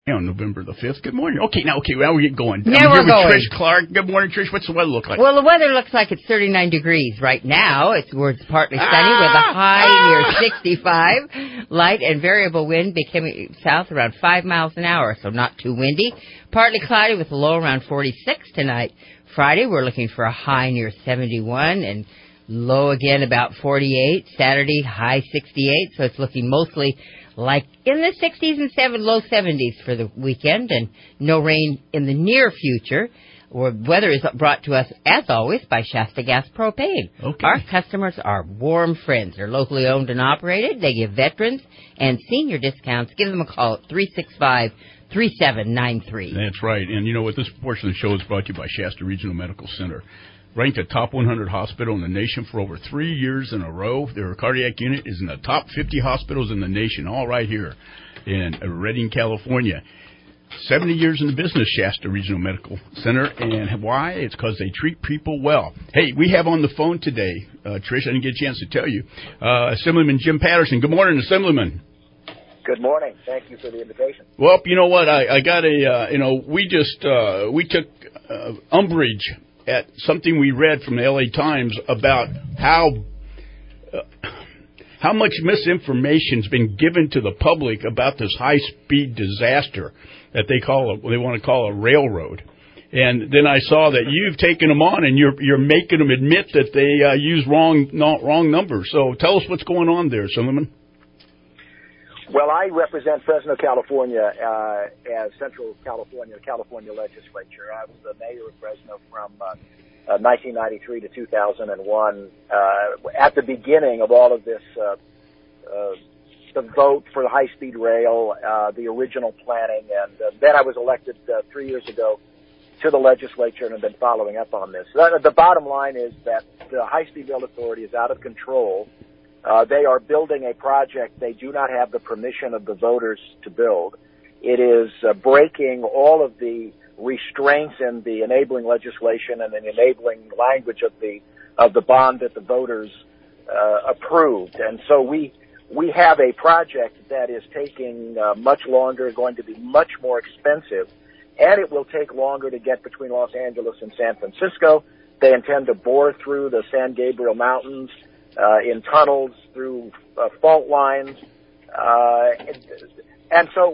On November the 5th. Good morning. Now we get going. Now I'm we're here going. with Trish Clark. Good morning, Trish. What's the weather look like? Well, the weather looks like it's 39 degrees right now. It's partly sunny with a high near 65. Light and variable wind becoming south around 5 miles an hour, so not too windy. Partly cloudy with a low around 46 tonight. Friday, we're looking for a high near 71 and low again about 48. Saturday, high 68, so it's looking mostly like in the 60s and low 70s for the weekend, and no rain in the near future. Weather is brought to us, as always, by Shasta Gas Propane. Okay. Our customers are warm friends. They're locally owned and operated. They give veterans and senior discounts. Give them a call at 365-3793. That's right. And you know what? This portion of the show is brought to you by Shasta Regional Medical Center. Ranked a top 100 hospital in the nation for over 3 years in a row. Their cardiac unit is in the top 50 hospitals in the nation, all right here in Redding, California. 70 years in the business, Shasta Regional Medical Center. And why? It's because they treat people well. Hey, we have on the phone today, Trish, I didn't get a chance to tell you, Assemblyman Jim Patterson. Good morning, Assemblyman. Good morning. Thank you for the invitation. Well, you know what? I got we took umbrage at something we read from the LA Times about how much misinformation's been given to the public about this high-speed disaster that they want to call a railroad. And then I saw that you've taken them on and you're making them admit that they use wrong numbers. So tell us what's going on there, Assemblyman. Well, I represent Fresno, California, as Central California legislature. I was the mayor of Fresno from 1993 to 2001. At the beginning of all of this, the vote for the high-speed rail, the original planning, and then I was elected 3 years ago to the legislature and have been following up on this. The bottom line is that the High-Speed Rail Authority is out of control. They are building a project they do not have the permission of the voters to build. It is breaking all of the restraints in the enabling legislation and the enabling language of the bond that the voters approved. And so we have a project that is taking much longer, going to be much more expensive, and it will take longer to get between Los Angeles and San Francisco. They intend to bore through the San Gabriel Mountains in tunnels, through fault lines. And so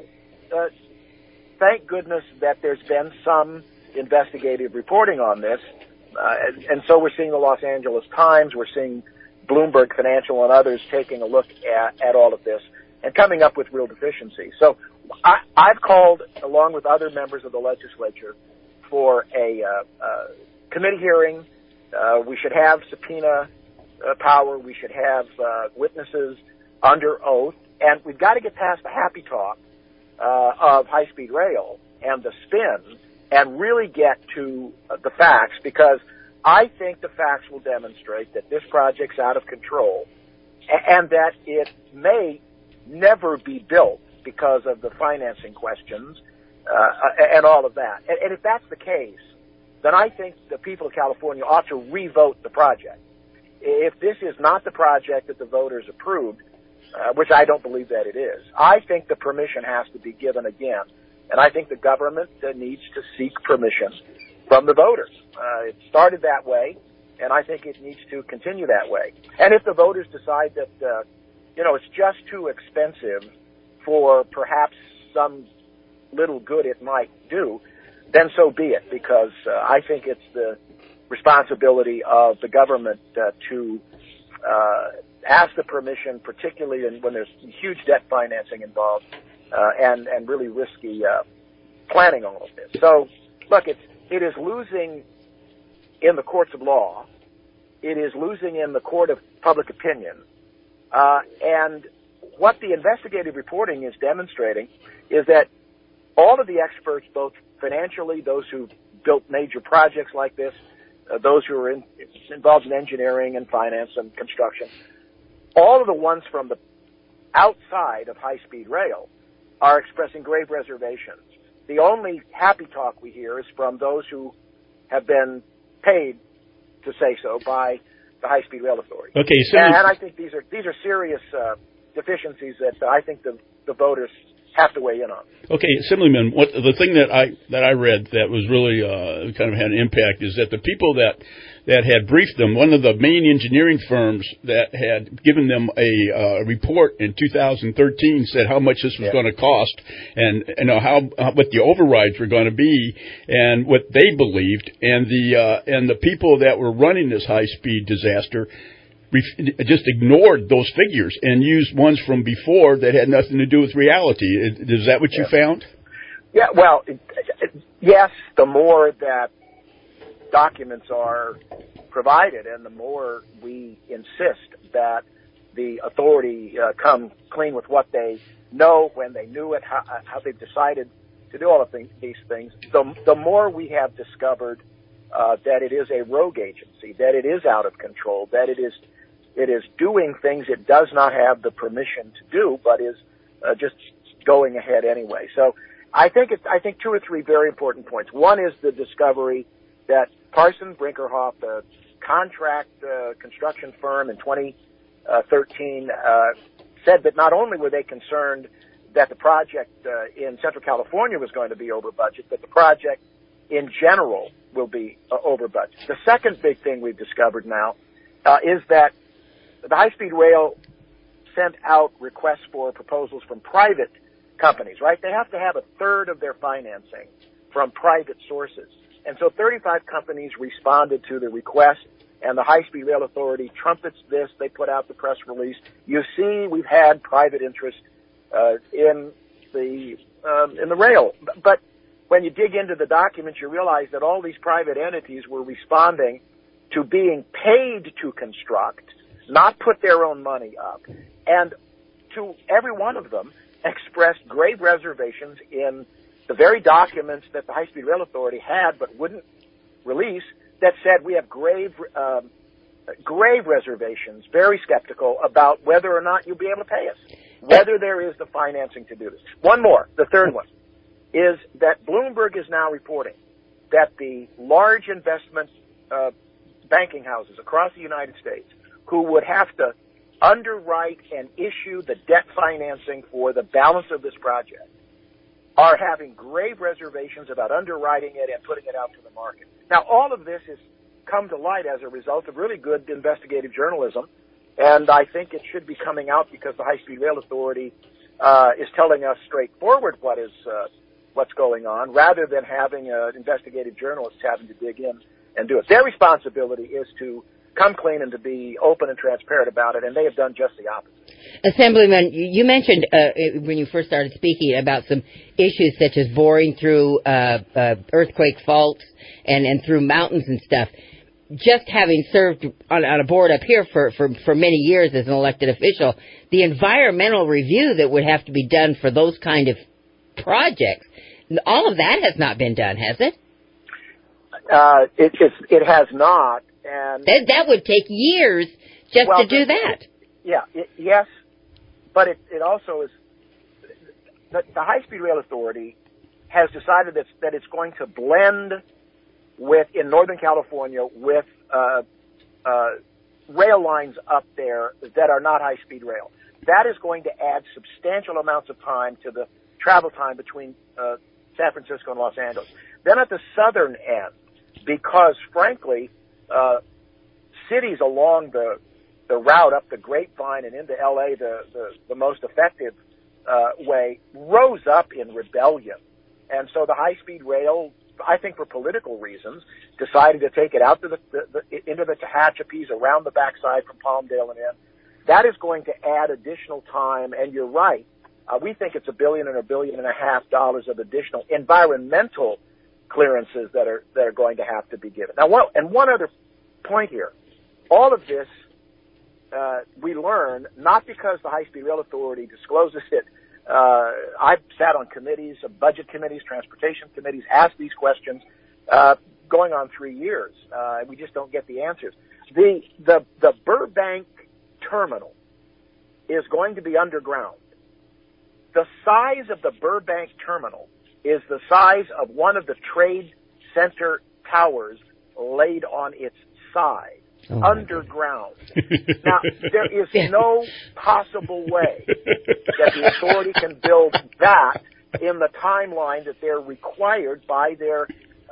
thank goodness that there's been some investigative reporting on this. And so we're seeing the Los Angeles Times, we're seeing Bloomberg Financial and others taking a look at all of this and coming up with real deficiencies. So I've called, along with other members of the legislature, for a committee hearing. We should have subpoena power. We should have witnesses under oath. And we've got to get past the happy talk of high-speed rail and the spin and really get to the facts, because I think the facts will demonstrate that this project's out of control and that it may never be built because of the financing questions and all of that. And if that's the case, then I think the people of California ought to re-vote the project. If this is not the project that the voters approved, which I don't believe that it is, I think the permission has to be given again. And I think the government needs to seek permission from the voters. It started that way, and I think it needs to continue that way. And if the voters decide that, it's just too expensive for perhaps some little good it might do, then so be it, because I think it's the responsibility of the government to ask the permission, particularly when there's huge debt financing involved and really risky planning all of this. So, look, it is losing in the courts of law. It is losing in the court of public opinion. And what the investigative reporting is demonstrating is that all of the experts, both financially, those who built major projects like this, those who are involved in engineering and finance and construction, all of the ones from the outside of high-speed rail are expressing grave reservations. The only happy talk we hear is from those who have been paid to say so by the High-Speed Rail Authority. Okay, so and I think these are serious deficiencies that I think the voters have to weigh in on. Okay, Assemblyman, the thing that I read that was really kind of had an impact is that the people that had briefed them, one of the main engineering firms that had given them a report in 2013 said how much this was going to cost and what the overrides were going to be and what they believed, and the people that were running this high-speed disaster just ignored those figures and used ones from before that had nothing to do with reality. Is that what you found? Yeah, well, yes, the more that documents are provided and the more we insist that the authority come clean with what they know, when they knew it, how they've decided to do all of these things, the more we have discovered that it is a rogue agency, that it is out of control, that it is doing things it does not have the permission to do, but is just going ahead anyway. So I think two or three very important points. One is the discovery that Parsons Brinckerhoff, the contract construction firm in 2013, said that not only were they concerned that the project in Central California was going to be over budget, but the project in general will be over budget. The second big thing we've discovered now is that the high-speed rail sent out requests for proposals from private companies, right? They have to have a third of their financing from private sources. And so 35 companies responded to the request, and the High-Speed Rail Authority trumpets this. They put out the press release. You see, we've had private interest in the rail. But when you dig into the documents, you realize that all these private entities were responding to being paid to construct, not put their own money up, and to every one of them expressed grave reservations in the very documents that the High-Speed Rail Authority had but wouldn't release that said we have grave reservations, very skeptical about whether or not you'll be able to pay us, whether there is the financing to do this. One more, the third one, is that Bloomberg is now reporting that the large investment banking houses across the United States who would have to underwrite and issue the debt financing for the balance of this project are having grave reservations about underwriting it and putting it out to the market. Now, all of this has come to light as a result of really good investigative journalism, and I think it should be coming out because the High-Speed Rail Authority is telling us straightforward what's going on, rather than having investigative journalists having to dig in and do it. Their responsibility is to come clean and to be open and transparent about it, and they have done just the opposite. Assemblyman, you mentioned when you first started speaking about some issues such as boring through earthquake faults and through mountains and stuff. Just having served on a board up here for many years as an elected official, the environmental review that would have to be done for those kind of projects, all of that has not been done, has it? It has not. And that would take years just to do that. Yeah, yes, but it also is the High-Speed Rail Authority has decided that it's going to blend in Northern California with rail lines up there that are not high-speed rail. That is going to add substantial amounts of time to the travel time between San Francisco and Los Angeles. Then at the southern end, because frankly, cities along the route up the Grapevine and into L.A., the most effective way, rose up in rebellion. And so the high-speed rail, I think for political reasons, decided to take it out to into the Tehachapis, around the backside from Palmdale and in. That is going to add additional time, and you're right. We think it's $1 billion and $1.5 billion of additional environmental clearances that are going to have to be given. Now, one other point here. All of this we learn not because the High-Speed Rail Authority discloses it. I've sat on committees, budget committees, transportation committees, asked these questions going on 3 years. We just don't get the answers. The Burbank terminal is going to be underground. The size of the Burbank terminal is the size of one of the Trade Center towers laid on its side. underground. Now, there is no possible way that the authority can build that in the timeline that they're required by their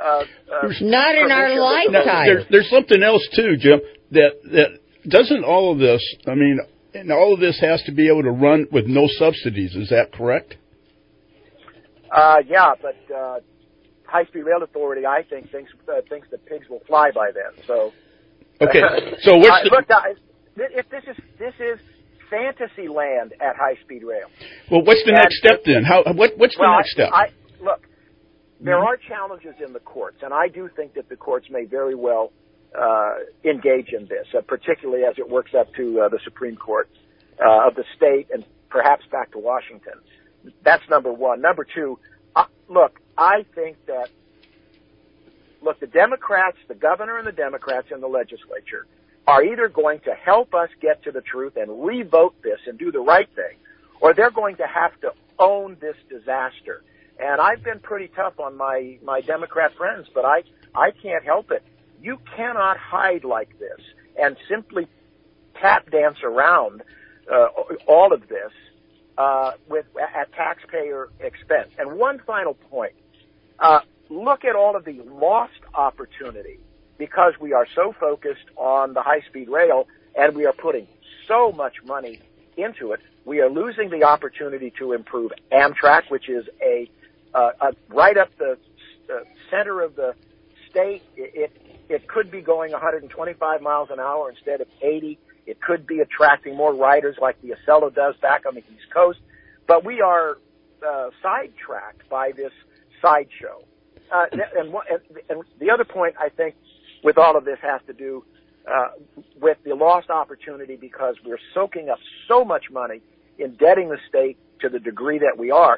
not in our lifetime. There's something else too, Jim. That doesn't all of this. I mean, and all of this has to be able to run with no subsidies. Is that correct? Yeah, but High-Speed Rail Authority, I think, thinks that pigs will fly by then. So. Okay. So what's the... Look, if this is fantasy land at High-Speed Rail. Well, what's the next step then? What's the next step? Look, there are challenges in the courts, and I do think that the courts may very well engage in this, particularly as it works up to the Supreme Court of the state and perhaps back to Washington. That's number one. Number two, look, I think that, the Democrats, the governor and the Democrats in the legislature are either going to help us get to the truth and revote this and do the right thing, or they're going to have to own this disaster. And I've been pretty tough on my Democrat friends, but I can't help it. You cannot hide like this and simply tap dance around all of this at taxpayer expense. And one final point. Look at all of the lost opportunity because we are so focused on the high-speed rail and we are putting so much money into it. We are losing the opportunity to improve Amtrak, which is right up the center of the state. It could be going 125 miles an hour instead of 80. It could be attracting more riders like the Acela does back on the East Coast. But we are sidetracked by this sideshow. And the other point, I think, with all of this has to do with the lost opportunity because we're soaking up so much money, indebting the state to the degree that we are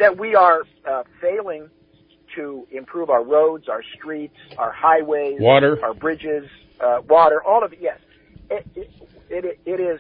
failing to improve our roads, our streets, our highways, water, our bridges, water, all of it. Yes, it is.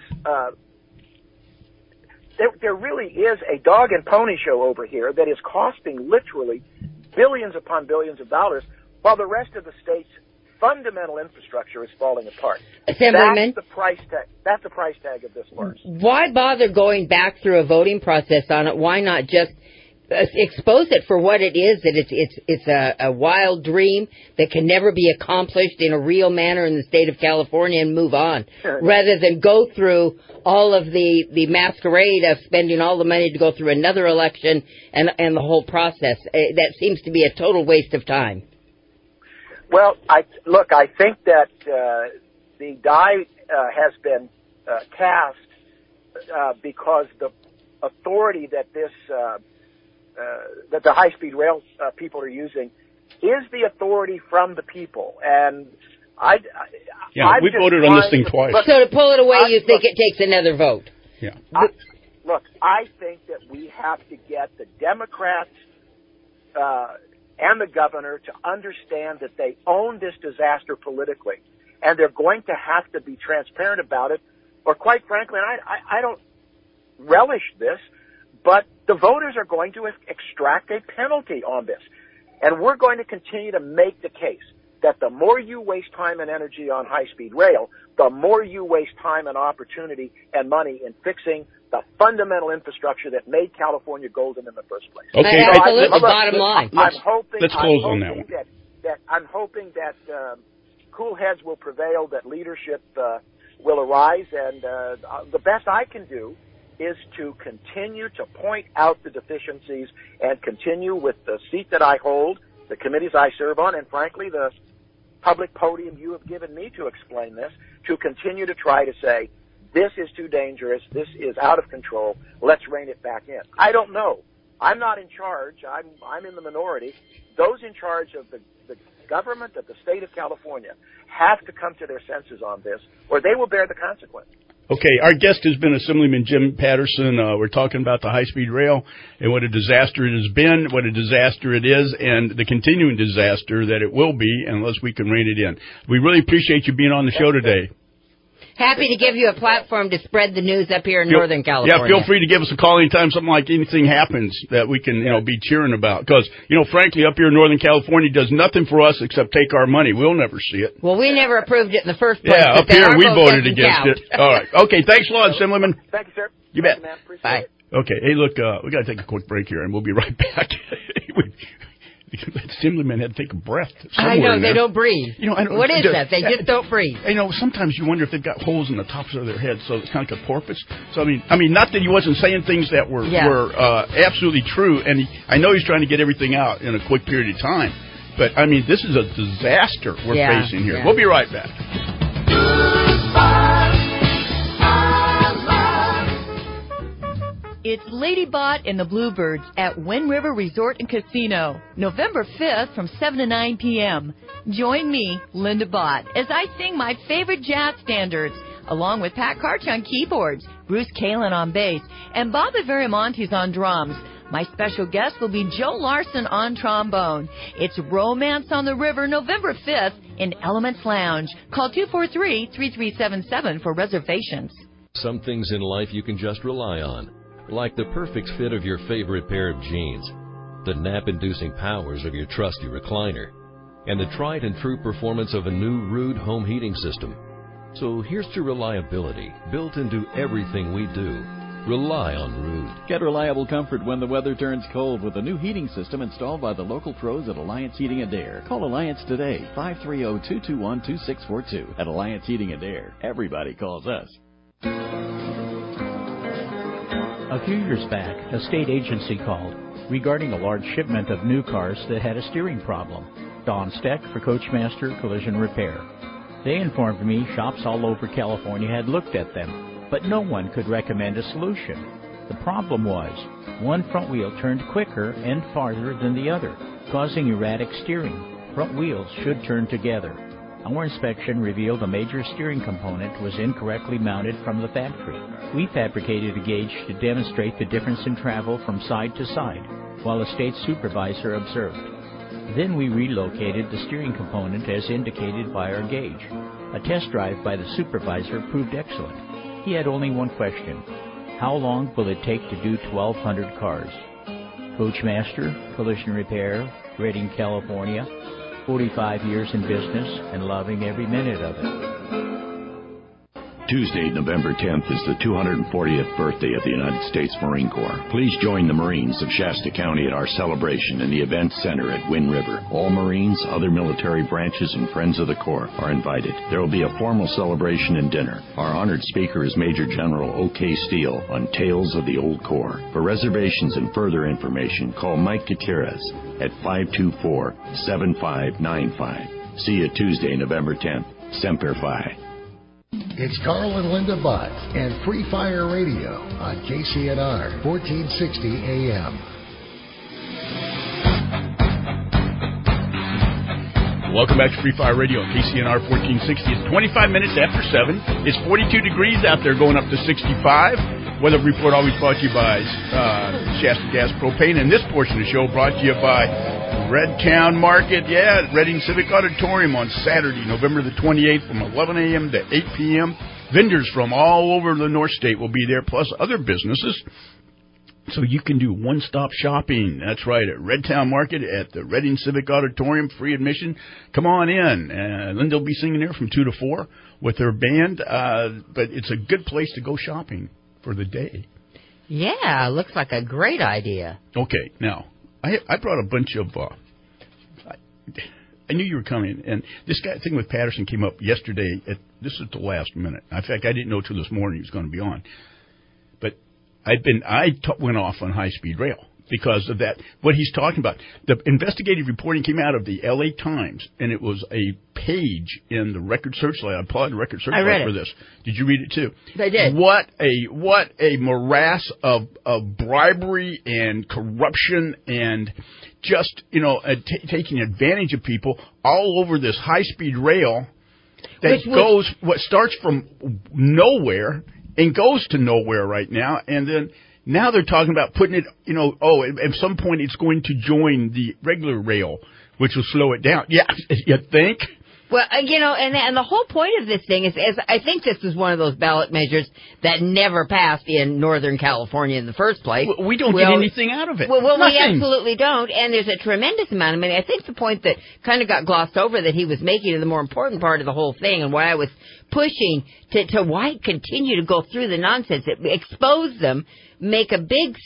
There really is a dog and pony show over here that is costing literally billions upon billions of dollars, while the rest of the state's fundamental infrastructure is falling apart. Assemblyman, that's the price tag. That's the price tag of this farce. Why bother going back through a voting process on it? Why not just expose it for what it is? That it's a wild dream that can never be accomplished in a real manner in the state of California and move on, rather than go through all of the masquerade of spending all the money to go through another election and the whole process. That seems to be a total waste of time. Well, I think that the die has been cast because the authority that that the high-speed rail people are using is the authority from the people, and we voted on this thing twice. So to pull it away, you think it takes another vote? Yeah. I think that we have to get the Democrats and the governor to understand that they own this disaster politically, and they're going to have to be transparent about it, or quite frankly, and I don't relish this, but the voters are going to extract a penalty on this. And we're going to continue to make the case that the more you waste time and energy on high-speed rail, the more you waste time and opportunity and money in fixing the fundamental infrastructure that made California golden in the first place. Okay, absolutely. Bottom line. Let's close on that one. I'm hoping that cool heads will prevail, that leadership will arise, and the best I can do is to continue to point out the deficiencies and continue with the seat that I hold, the committees I serve on, and frankly, the public podium you have given me to explain this, to continue to try to say, this is too dangerous, this is out of control, let's rein it back in. I don't know. I'm not in charge. I'm in the minority. Those in charge of the government of the state of California have to come to their senses on this, or they will bear the consequence. Okay, our guest has been Assemblyman Jim Patterson. We're talking about the high-speed rail and what a disaster it has been, what a disaster it is, and the continuing disaster that it will be unless we can rein it in. We really appreciate you being on the show today. Happy to give you a platform to spread the news up here in Northern California. Yeah, feel free to give us a call anytime anything happens that we can, be cheering about. Because, frankly, up here in Northern California does nothing for us except take our money. We'll never see it. Well, we never approved it in the first place. Yeah, up here we voted against it. All right. Okay, thanks a lot, Assemblyman. Thank you, sir. You bet. Bye. Okay, hey, look, we got to take a quick break here, and we'll be right back. Assemblyman had to take a breath somewhere. I know, in they there. don't breathe. What is that? They just don't breathe. Sometimes you wonder if they've got holes in the tops of their heads, so it's kind of like a porpoise. So, I mean, not that he wasn't saying things that were absolutely true, and I know he's trying to get everything out in a quick period of time, but, this is a disaster we're facing here. We'll be right back. It's Lady Bot and the Bluebirds at Wind River Resort and Casino, November 5th from 7 to 9 p.m. Join me, Linda Bott, as I sing my favorite jazz standards, along with Pat Karch on keyboards, Bruce Kalin on bass, and Bobby Verimontes on drums. My special guest will be Joe Larson on trombone. It's Romance on the River, November 5th in Elements Lounge. Call 243-3377 for reservations. Some things in life you can just rely on, like the perfect fit of your favorite pair of jeans, the nap-inducing powers of your trusty recliner, and the tried-and-true performance of a new Ruud home heating system. So here's to reliability, built into everything we do. Rely on Ruud. Get reliable comfort when the weather turns cold with a new heating system installed by the local pros at Alliance Heating & Air. Call Alliance today, 530-221-2642. At Alliance Heating & Air, everybody calls us. A few years back, a state agency called regarding a large shipment of new cars that had a steering problem. Don Steck for Coachmaster Collision Repair. They informed me shops all over California had looked at them, but no one could recommend a solution. The problem was, one front wheel turned quicker and farther than the other, causing erratic steering. Front wheels should turn together. Our inspection revealed a major steering component was incorrectly mounted from the factory. We fabricated a gauge to demonstrate the difference in travel from side to side, while a state supervisor observed. Then we relocated the steering component as indicated by our gauge. A test drive by the supervisor proved excellent. He had only one question: how long will it take to do 1,200 cars? Coachmaster Collision Repair, Redding, California. 45 years in business and loving every minute of it. Tuesday, November 10th is the 240th birthday of the United States Marine Corps. Please join the Marines of Shasta County at our celebration in the Event Center at Wind River. All Marines, other military branches, and friends of the Corps are invited. There will be a formal celebration and dinner. Our honored speaker is Major General O.K. Steele on Tales of the Old Corps. For reservations and further information, call Mike Gutierrez at 524-7595. See you Tuesday, November 10th. Semper Fi. It's Carl and Linda Bott and Free Fire Radio on KCNR 1460 AM. Welcome back to Free Fire Radio on KCNR 1460. It's 25 minutes after 7. It's 42 degrees out there, going up to 65. Weather report always brought to you by Shasta Gas Propane. And this portion of the show brought to you by Redtown Market, at Redding Civic Auditorium on Saturday, November the 28th from 11 a.m. to 8 p.m. Vendors from all over the North State will be there, plus other businesses. So you can do one-stop shopping. That's right, at Redtown Market at the Redding Civic Auditorium, free admission. Come on in. Linda will be singing there from 2 to 4 with her band. But it's a good place to go shopping for the day. Yeah, looks like a great idea. Okay, now, I brought a bunch of... I knew you were coming, and this thing with Patterson came up yesterday. This is the last minute. In fact, I didn't know till this morning he was going to be on. But I went off on high-speed rail because of that. What he's talking about, the investigative reporting came out of the L.A. Times, and it was a page in the Record Searchlight. I applaud the Record Searchlight for this. Did you read it too? I did. What a morass of bribery and corruption and just taking advantage of people all over this high-speed rail that what starts from nowhere and goes to nowhere right now, and then now they're talking about putting it, at some point it's going to join the regular rail, which will slow it down. Yeah, you think? Well, and the whole point of this thing is I think this is one of those ballot measures that never passed in Northern California in the first place. We don't get anything out of it. Well, we absolutely don't, and there's a tremendous amount of money. I think the point that kind of got glossed over that he was making, and the more important part of the whole thing, and why I was pushing to why continue to go through the nonsense, expose them, make a big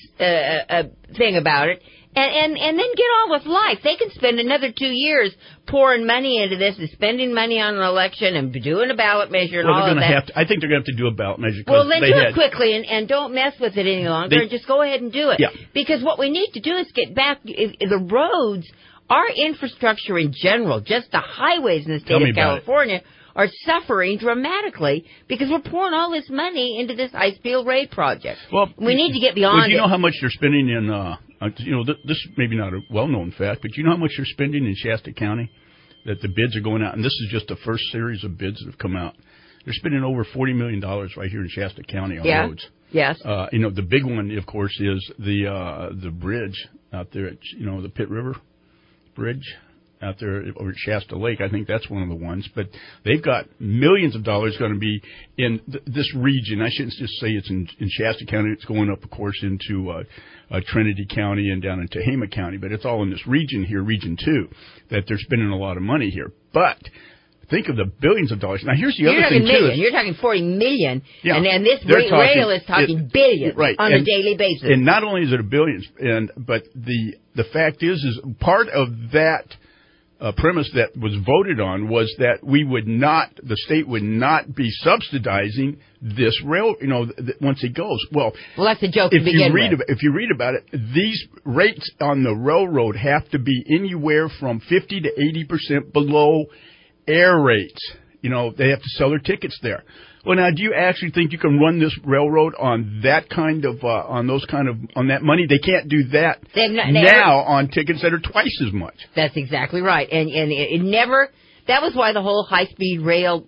thing about it, and then get on with life. They can spend another 2 years pouring money into this and spending money on an election and doing a ballot measure and all of that. I think they're going to have to do a ballot measure. Well, then do it quickly and don't mess with it any longer and just go ahead and do it. Yeah. Because what we need to do is get back the roads, our infrastructure in general, just the highways in the state of California are suffering dramatically because we're pouring all this money into this high-speed rail project. Well, we need to get beyond do you know how much they're spending in, this is maybe not a well-known fact, but you know how much they're spending in Shasta County? That the bids are going out, and this is just the first series of bids that have come out. They're spending over $40 million right here in Shasta County on roads. Yes. The big one, of course, is the bridge out there at, the Pitt River Bridge out there over at Shasta Lake. I think that's one of the ones. But they've got millions of dollars going to be in this region. I shouldn't just say it's in Shasta County. It's going up, of course, into Trinity County and down into Tehama County. But it's all in this region here, Region 2, that they're spending a lot of money here. But think of the billions of dollars. Now, here's the other thing, too. You're talking $40 million, and this rail is talking billions on a daily basis. And not only is it a billions, but the fact is part of that premise that was voted on was that the state would not be subsidizing this rail, once it goes. Well, that's a joke to begin with. If you read about it, these rates on the railroad have to be anywhere from 50 to 80% below air rates. They have to sell their tickets there. Well, now, do you actually think you can run this railroad on that kind of, on that money? They can't do that now on tickets that are twice as much. That's exactly right. And it never, that was why the whole high-speed rail,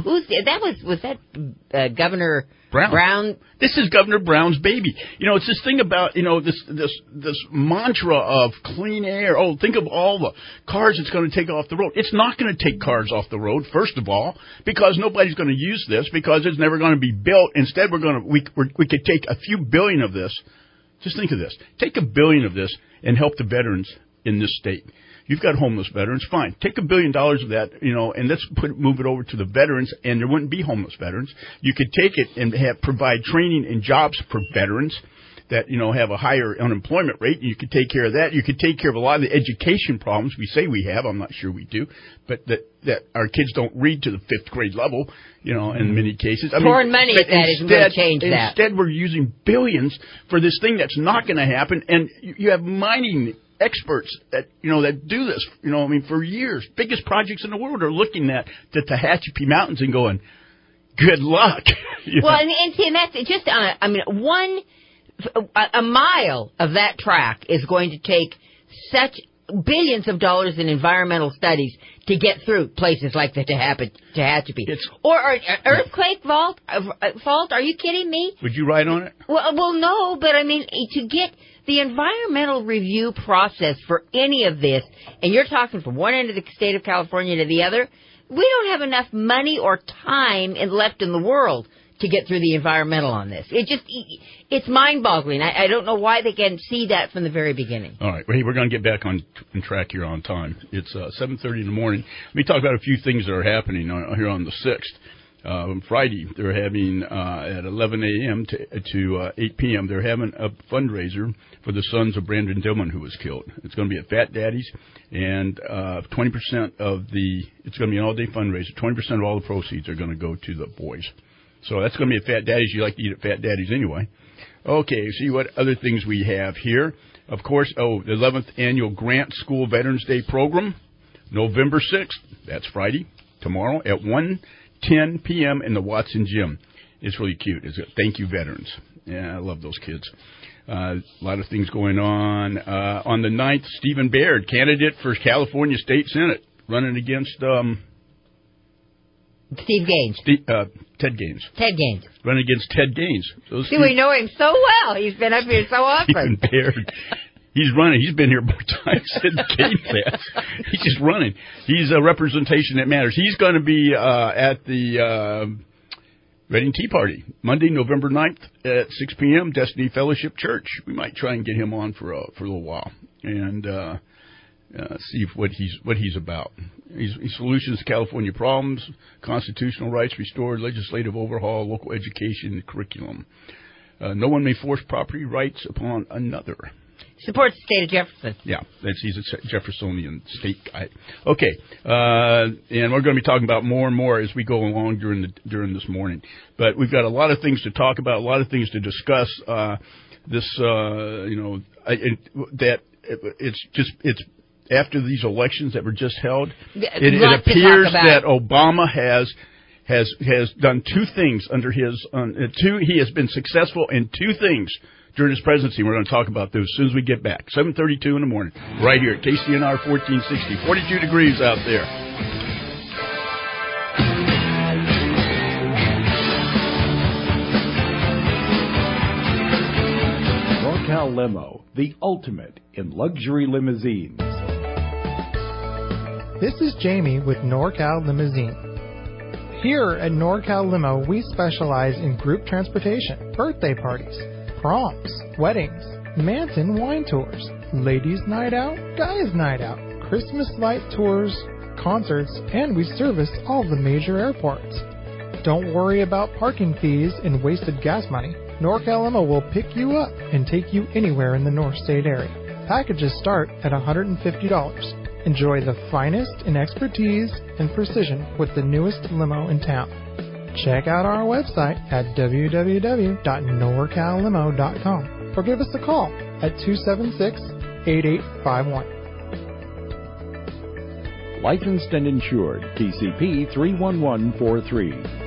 was that Governor Brown? This is Governor Brown's baby. It's this thing about, this mantra of clean air. Oh, think of all the cars it's going to take off the road. It's not going to take cars off the road, first of all, because nobody's going to use this, because it's never going to be built. Instead, we could take a few billion of this. Just think of this. Take $1 billion of this and help the veterans in this state. You've got homeless veterans, fine. Take $1 billion of that, and let's move it over to the veterans, and there wouldn't be homeless veterans. You could take it and provide training and jobs for veterans that, have a higher unemployment rate. You could take care of that. You could take care of a lot of the education problems we say we have. I'm not sure we do, but that our kids don't read to the 5th grade level, in many cases. Pouring money at that isn't going to change that. Instead, we're using billions for this thing that's not going to happen, and you have mining experts that do this, for years. Biggest projects in the world are looking at the Tehachapi Mountains and going, good luck. Well, and that's just on a mile of that track is going to take such billions of dollars in environmental studies to get through places like the Tehachapi. Or earthquake fault? Are you kidding me? Would you ride on it? Well, no, but to get the environmental review process for any of this, and you're talking from one end of the state of California to the other, we don't have enough money or time left in the world to get through the environmental on this. It's mind-boggling. I don't know why they can't see that from the very beginning. All right. Well, hey, we're going to get back on track here on time. It's 7:30 in the morning. Let me talk about a few things that are happening here on the 6th. Friday, they're having at 11 a.m. to 8 p.m., they're having a fundraiser for the sons of Brandon Dillman, who was killed. It's going to be at Fat Daddy's, and 20% it's going to be an all-day fundraiser. 20% of all the proceeds are going to go to the boys. So that's going to be at Fat Daddy's. You like to eat at Fat Daddy's anyway. Okay, see what other things we have here. Of course, the 11th Annual Grant School Veterans Day Program, November 6th. That's Friday, tomorrow, at 1:10 p.m. in the Watson Gym. It's really cute. It's a thank you, veterans. Yeah, I love those kids. A lot of things going on. On the 9th, Stephen Baird, candidate for California State Senate, running against Steve Gaines. Ted Gaines. Ted Gaines. Running against Ted Gaines. So we know him so well. He's been up here so often. Stephen Baird. He's running. He's been here more times than Kate has. He's just running. He's a representation that matters. He's going to be at the Reading Tea Party, Monday, November 9th at 6 p.m., Destiny Fellowship Church. We might try and get him on for a little while and see what he's about. He's solutions to California problems, constitutional rights restored, legislative overhaul, local education curriculum. No one may force property rights upon another. Supports the state of Jefferson. Yeah, he's a Jeffersonian state guy. Okay, and we're going to be talking about more and more as we go along during this morning. But we've got a lot of things to talk about, a lot of things to discuss. It's after these elections that were just held. It appears that Obama has done two things under his. He has been successful in two things during his presidency. We're going to talk about those as soon as we get back. 7:32 in the morning, right here at KCNR 1460. 42 degrees out there. NorCal Limo, the ultimate in luxury limousines. This is Jamie with NorCal Limousine. Here at NorCal Limo, we specialize in group transportation, birthday parties, proms, weddings, Manson wine tours, ladies' night out, guys' night out, Christmas light tours, concerts, and we service all the major airports. Don't worry about parking fees and wasted gas money. NorCal Limo will pick you up and take you anywhere in the North State area. Packages start at $150. Enjoy the finest in expertise and precision with the newest limo in town. Check out our website at www.norcallimo.com or give us a call at 276-8851. Licensed and insured, TCP 31143.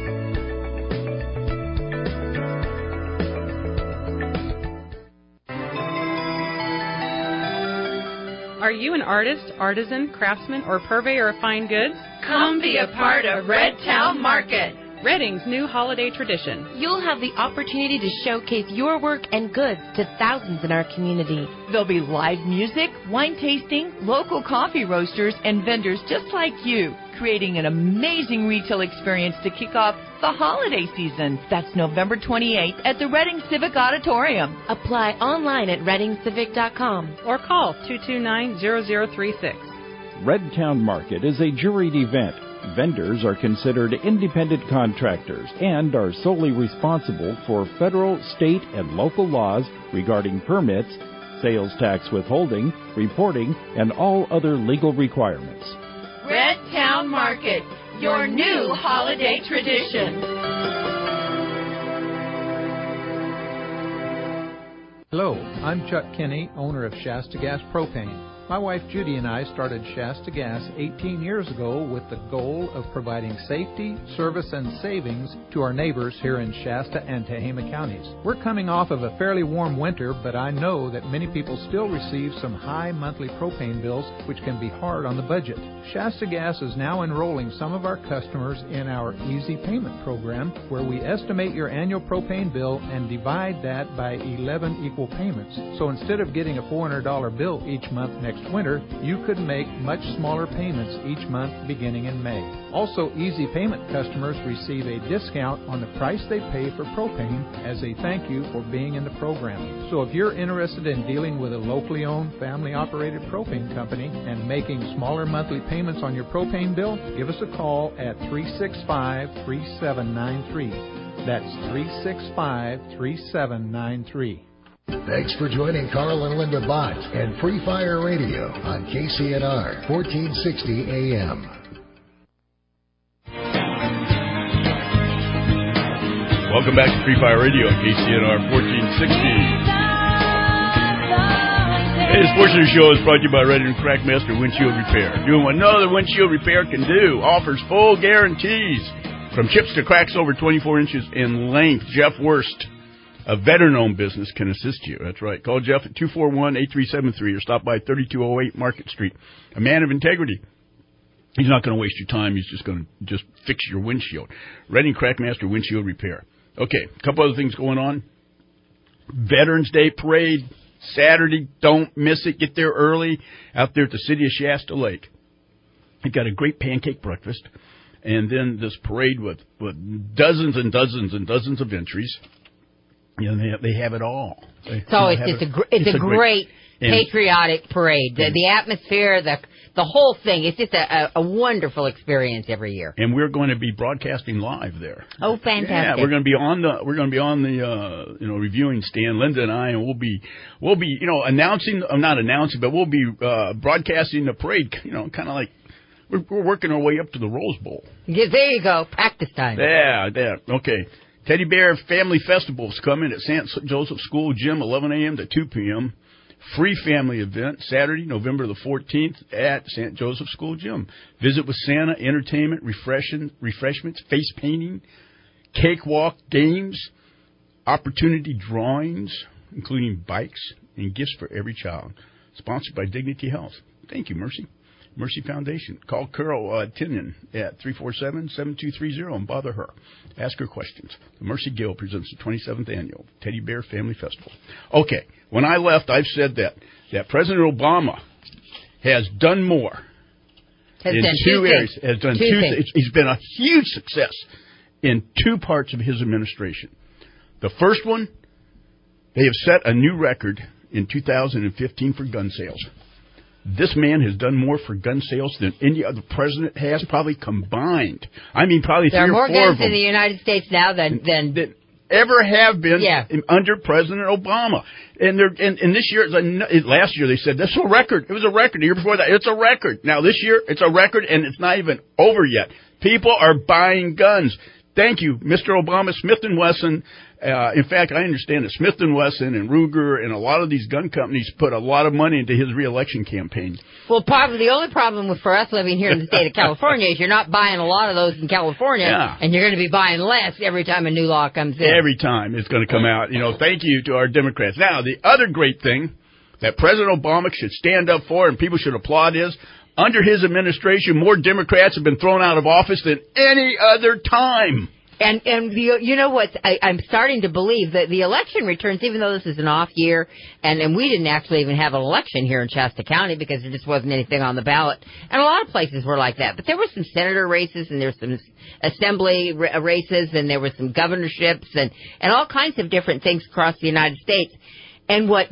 Are you an artist, artisan, craftsman, or purveyor of fine goods? Come be a part of Red Town Market, Reading's new holiday tradition. You'll have the opportunity to showcase your work and goods to thousands in our community. There'll be live music, wine tasting, local coffee roasters, and vendors just like you, creating an amazing retail experience to kick off the holiday season. That's November 28th at the Reading Civic Auditorium. Apply online at readingcivic.com or call 229-0036. Red Town Market is a juried event. Vendors are considered independent contractors and are solely responsible for federal, state, and local laws regarding permits, sales tax withholding, reporting, and all other legal requirements. Red Town Market, your new holiday tradition. Hello, I'm Chuck Kinney, owner of Shasta Gas Propane. My wife Judy and I started Shasta Gas 18 years ago with the goal of providing safety, service, and savings to our neighbors here in Shasta and Tehama counties. We're coming off of a fairly warm winter, but I know that many people still receive some high monthly propane bills, which can be hard on the budget. Shasta Gas is now enrolling some of our customers in our Easy Payment program, where we estimate your annual propane bill and divide that by 11 equal payments. So instead of getting a $400 bill each month next winter, you could make much smaller payments each month beginning in May. Also, Easy Payment customers receive a discount on the price they pay for propane as a thank you for being in the program. So if you're interested in dealing with a locally owned, family-operated propane company and making smaller monthly payments on your propane bill, give us a call at 365-3793. That's 365-3793. Thanks for joining Carl and Linda Bott and Free Fire Radio on KCNR 1460 AM. Welcome back to Free Fire Radio on KCNR 1460. Hey, this portion of the show is brought to you by Reading Crackmaster Windshield Repair. Doing what no other windshield repair can do. Offers full guarantees. From chips to cracks over 24 inches in length. Jeff Wurst, a veteran-owned business, can assist you. That's right. Call Jeff at 241-8373 or stop by 3208 Market Street. A man of integrity. He's not going to waste your time. He's just going to fix your windshield. Reading Crackmaster Windshield Repair. Okay, a couple other things going on. Veterans Day Parade Saturday, don't miss it. Get there early out there at the city of Shasta Lake. They've got a great pancake breakfast, and then this parade with dozens and dozens and dozens of entries. You know, they have it all. It's a great patriotic parade. The atmosphere, the whole thing. It's just a wonderful experience every year. And we're going to be broadcasting live there. Oh, fantastic! Yeah, we're going to be on the reviewing stand, Linda and I, and we'll be announcing. I'm not announcing, but we'll be broadcasting the parade. You know, kind of like we're working our way up to the Rose Bowl. Yeah, there you go. Practice time. Yeah. Okay. Teddy Bear Family Festival's coming at St. Joseph School Gym, 11 a.m. to 2 p.m. Free family event, Saturday, November the 14th at St. Joseph School Gym. Visit with Santa, entertainment, refreshments, face painting, cakewalk, games, opportunity drawings, including bikes and gifts for every child. Sponsored by Dignity Health. Thank you, Mercy. Mercy Foundation. Call Carol Tinian at 347-7230 and bother her. Ask her questions. The Mercy Guild presents the 27th Annual Teddy Bear Family Festival. Okay, when I left, I've said that President Obama has done more in two areas. Has done two things. He's been a huge success in two parts of his administration. The first one, they have set a new record in 2015 for gun sales. This man has done more for gun sales than any other president has, probably combined. I mean, probably there 3 or 4 are more guns in the United States now than ever have been under President Obama. And this year, last year they said this was a record. It was a record. The year before that, it's a record. Now this year, it's a record, and it's not even over yet. People are buying guns. Thank you, Mr. Obama. Smith & Wesson. In fact, I understand that Smith & Wesson and Ruger and a lot of these gun companies put a lot of money into his reelection campaign. Well, probably the only problem for us living here in the state of California is you're not buying a lot of those in California, and you're going to be buying less every time a new law comes in. Every time it's going to come out. You know, thank you to our Democrats. Now, the other great thing that President Obama should stand up for and people should applaud is, under his administration, more Democrats have been thrown out of office than any other time. And you know what? I'm starting to believe that the election returns, even though this is an off year, and we didn't actually even have an election here in Shasta County because there just wasn't anything on the ballot. And a lot of places were like that. But there were some senator races, and there were some assembly races, and there were some governorships, and all kinds of different things across the United States. And what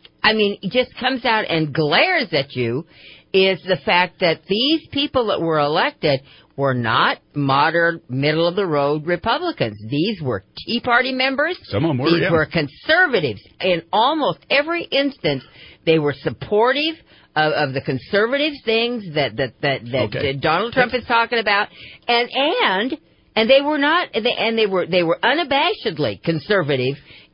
just comes out and glares at you is the fact that these people that were elected were not moderate, middle-of-the-road Republicans. These were Tea Party members. Some of them were, These were conservatives. In almost every instance, they were supportive of the conservative things that Donald Trump is talking about, and they were not, and they were unabashedly conservative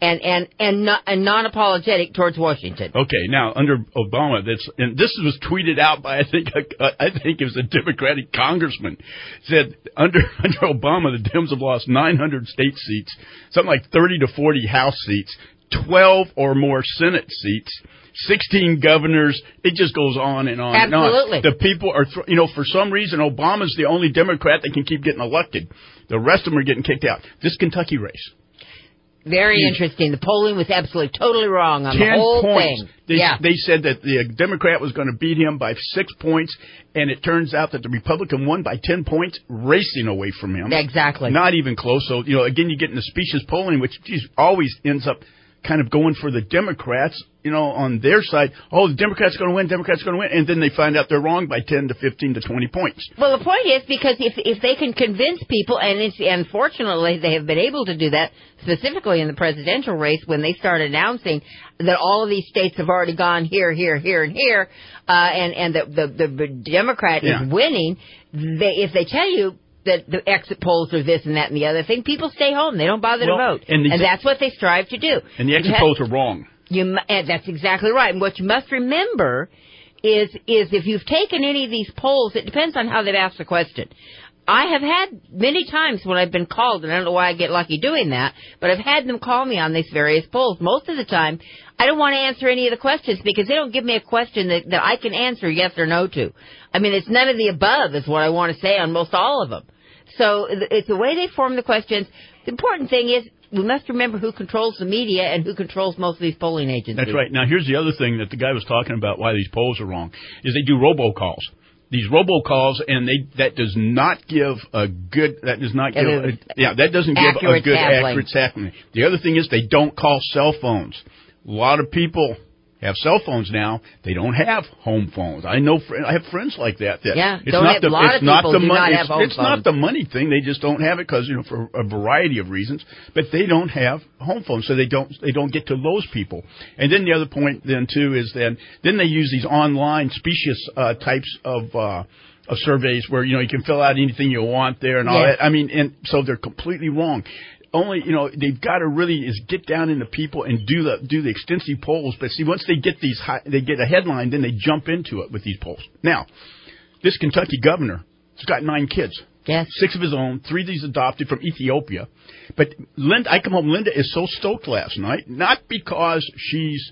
and non-apologetic towards Washington. Okay, now under Obama, this was tweeted out by I think it was a Democratic congressman, said under Obama the Dems have lost 900 state seats, something like 30 to 40 House seats, 12 or more Senate seats, 16 governors. It just goes on and on. Absolutely. And on. The people are, for some reason, Obama's the only Democrat that can keep getting elected. The rest of them are getting kicked out. This Kentucky race. Very interesting. The polling was absolutely totally wrong on the whole thing. They said that the Democrat was going to beat him by 6 points, and it turns out that the Republican won by 10 points, racing away from him. Exactly. Not even close. So, again, you get into specious polling, which always ends up kind of going for the Democrats, on their side. Oh, the Democrats are going to win, and then they find out they're wrong by 10 to 15 to 20 points. Well, the point is, because if they can convince people, and unfortunately they have been able to do that, specifically in the presidential race, when they start announcing that all of these states have already gone here, and here, and the Democrat is winning, if they tell you that the exit polls are this and that and the other thing, people stay home. They don't bother to vote. And that's what they strive to do. And the exit polls are wrong. And that's exactly right. And what you must remember is if you've taken any of these polls, it depends on how they've asked the question. I have had many times when I've been called, and I don't know why I get lucky doing that, but I've had them call me on these various polls. Most of the time, I don't want to answer any of the questions because they don't give me a question that I can answer yes or no to. I mean, it's none of the above is what I want to say on most all of them. So it's the way they form the questions. The important thing is must remember who controls the media and who controls most of these polling agencies. That's right. Now, here's the other thing that the guy was talking about why these polls are wrong, is they do robocalls. These robocalls, and that does not give a good, that doesn't give a good accurate sampling. The other thing is they don't call cell phones. A lot of people have cell phones now. They don't have home phones. I have friends like that. It's not the money thing. They just don't have it because, for a variety of reasons. But they don't have home phones, so they don't get to those people. And then the other point then too is then they use these online specious types of surveys where you can fill out anything you want there and all that. I mean, and so they're completely wrong. Only, they've got to really get down into people and do the extensive polls. But see, once they get they get a headline, then they jump into it with these polls. Now, this Kentucky governor has got 9 kids. Yes. 6 of his own, 3 of these adopted from Ethiopia. But I come home, Linda is so stoked last night, not because she's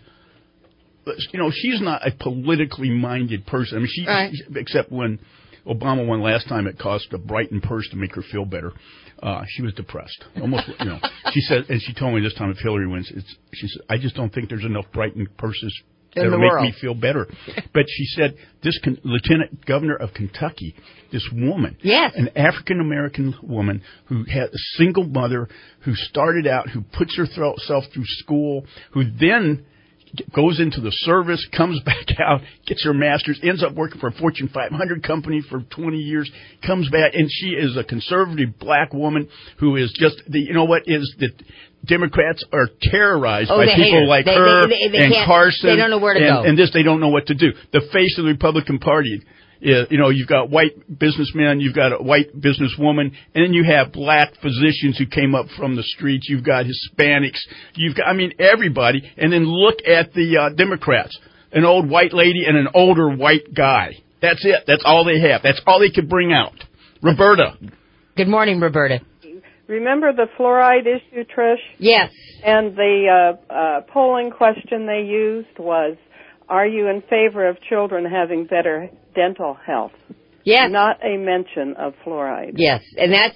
not a politically minded person. I mean, except when Obama won last time, it cost a Brighton purse to make her feel better. She was depressed. Almost, She said, and she told me this time if Hillary wins, she said, I just don't think there's enough Brighton purses that'll make me feel better. But she said, this Lieutenant Governor of Kentucky, this woman, an African-American woman who had a single mother, who started out, who puts herself through school, who then goes into the service, comes back out, gets her master's, ends up working for a Fortune 500 company for 20 years, comes back, and she is a conservative black woman who is just the Democrats are terrorized by people like her and Carson. They don't know where to go. And they don't know what to do. The face of the Republican Party. You've got white businessmen, you've got a white businesswoman, and then you have black physicians who came up from the streets. You've got Hispanics. Everybody. And then look at the Democrats. An old white lady and an older white guy. That's it. That's all they have. That's all they could bring out. Roberta. Good morning, Roberta. Remember the fluoride issue, Trish? Yes. And the polling question they used was, are you in favor of children having better dental health? Yes. Not a mention of fluoride. Yes, and that's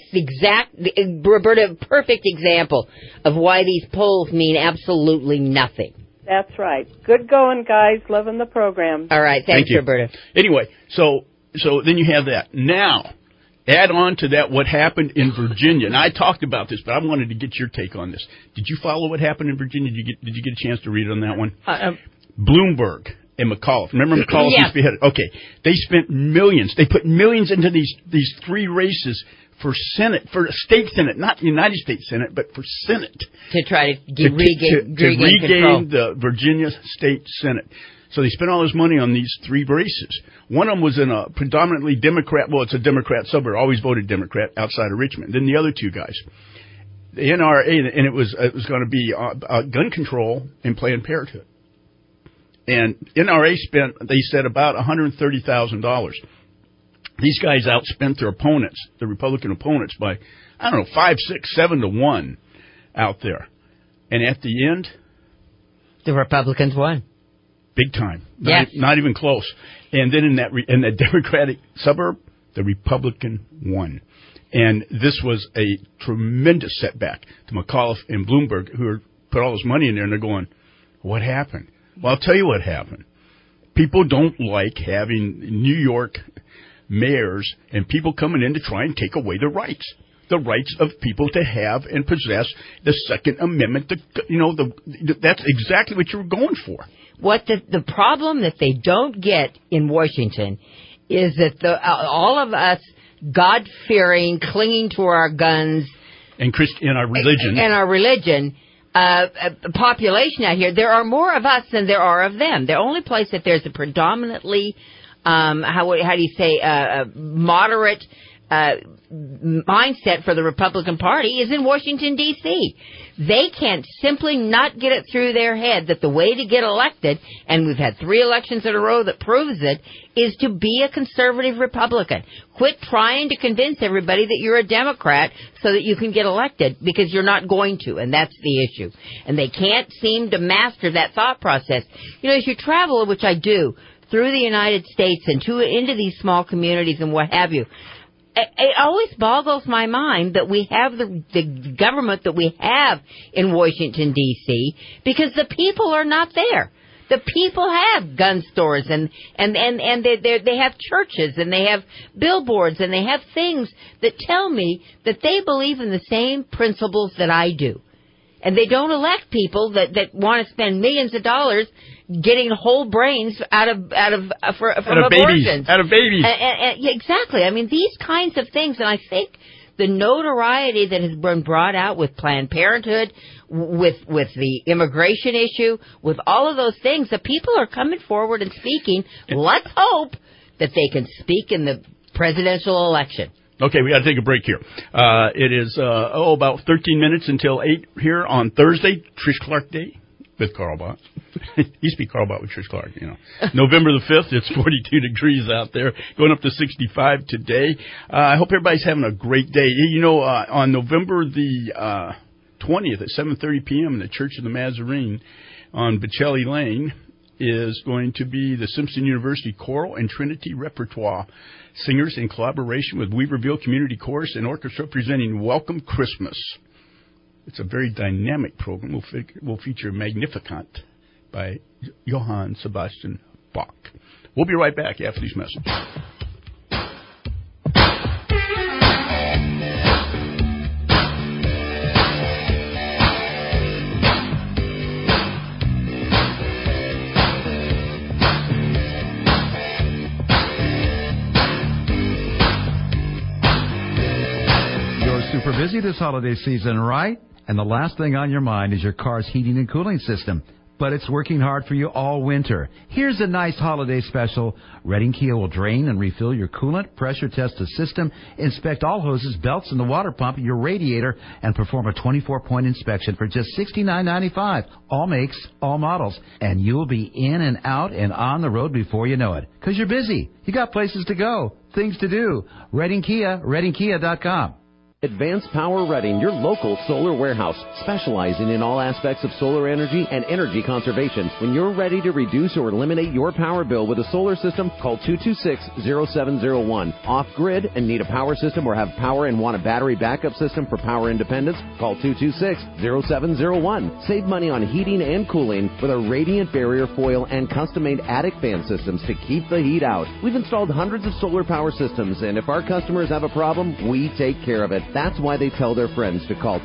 Roberta, perfect example of why these polls mean absolutely nothing. That's right. Good going, guys. Loving the program. All right. Thanks, Roberta. Anyway, so then you have that. Now, add on to that what happened in Virginia. And I talked about this, but I wanted to get your take on this. Did you follow what happened in Virginia? Did you get a chance to read on that one? Bloomberg and McAuliffe. Remember McAuliffe used to be headed? Okay. They spent millions. They put millions into these 3 races for Senate, for state Senate, not United States Senate, but for Senate. To try to regain the Virginia State Senate. So they spent all this money on these 3 races. One of them was in a predominantly Democrat, well, it's a Democrat suburb, always voted Democrat outside of Richmond. Then the other 2 guys. The NRA, and it was going to be gun control and Planned Parenthood. And NRA spent, they said, about $130,000. These guys outspent their opponents, the Republican opponents, by, 5, 6, 7 to 1 out there. And at the end, the Republicans won. Big time. Not even close. And then in that Democratic suburb, the Republican won. And this was a tremendous setback to McAuliffe and Bloomberg, who put all this money in there, and they're going, what happened? Well, I'll tell you what happened. People don't like having New York mayors and people coming in to try and take away the rights of people to have and possess the Second Amendment. That's exactly what you were going for. What the problem that they don't get in Washington is that all of us God-fearing, clinging to our guns and our religion. Population out here, there are more of us than there are of them. The only place that there's a predominantly, moderate mindset for the Republican Party is in Washington, D.C. They can't simply not get it through their head that the way to get elected, and we've had 3 elections in a row that proves it, is to be a conservative Republican. Quit trying to convince everybody that you're a Democrat so that you can get elected, because you're not going to, and that's the issue. And they can't seem to master that thought process. As you travel, which I do, through the United States and into these small communities and what have you, it always boggles my mind that we have the government that we have in Washington, D.C., because the people are not there. The people have gun stores and they have churches and they have billboards and they have things that tell me that they believe in the same principles that I do. And they don't elect people that want to spend millions of dollars getting whole brains from abortions. Out of babies. Exactly. I mean, these kinds of things, and I think the notoriety that has been brought out with Planned Parenthood, with the immigration issue, with all of those things, the people are coming forward and speaking. Let's hope that they can speak in the presidential election. Okay, we got to take a break here. It is about 13 minutes until 8 here on Thursday, Trish Clark Day with Carl Bott. Used to be Carl Bott with Trish Clark, you know. November the 5th, it's 42 degrees out there, going up to 65 today. I hope everybody's having a great day. You know, on November the 20th at 7:30 p.m. the Church of the Nazarene on Bocelli Lane is going to be the Simpson University Choral and Trinity Repertoire Singers in collaboration with Weaverville Community Chorus and Orchestra presenting Welcome Christmas. It's a very dynamic program. We'll feature Magnificat by Johann Sebastian Bach. We'll be right back after these messages. Super busy this holiday season, right? And the last thing on your mind is your car's heating and cooling system. But it's working hard for you all winter. Here's a nice holiday special. Redding Kia will drain and refill your coolant, pressure test the system, inspect all hoses, belts, and the water pump, your radiator, and perform a 24-point inspection for just $69.95. All makes, all models. And you'll be in and out and on the road before you know it. Because you're busy. You got places to go, things to do. Redding Kia, ReddingKia.com. Advanced Power Redding, your local solar warehouse, specializing in all aspects of solar energy and energy conservation. When you're ready to reduce or eliminate your power bill with a solar system, call 226-0701. Off-grid and need a power system or have power and want a battery backup system for power independence, call 226-0701. Save money on heating and cooling with a radiant barrier foil and custom-made attic fan systems to keep the heat out. We've installed hundreds of solar power systems, and if our customers have a problem, we take care of it. That's why they tell their friends to call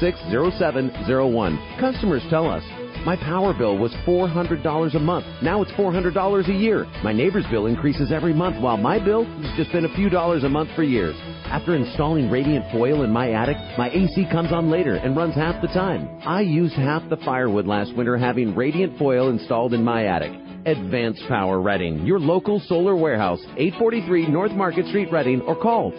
226-0701. Customers tell us, my power bill was $400 a month. Now it's $400 a year. My neighbor's bill increases every month, while my bill has just been a few dollars a month for years. After installing radiant foil in my attic, my AC comes on later and runs half the time. I used half the firewood last winter having radiant foil installed in my attic. Advanced Power Redding, your local solar warehouse, 843 North Market Street, Redding, or call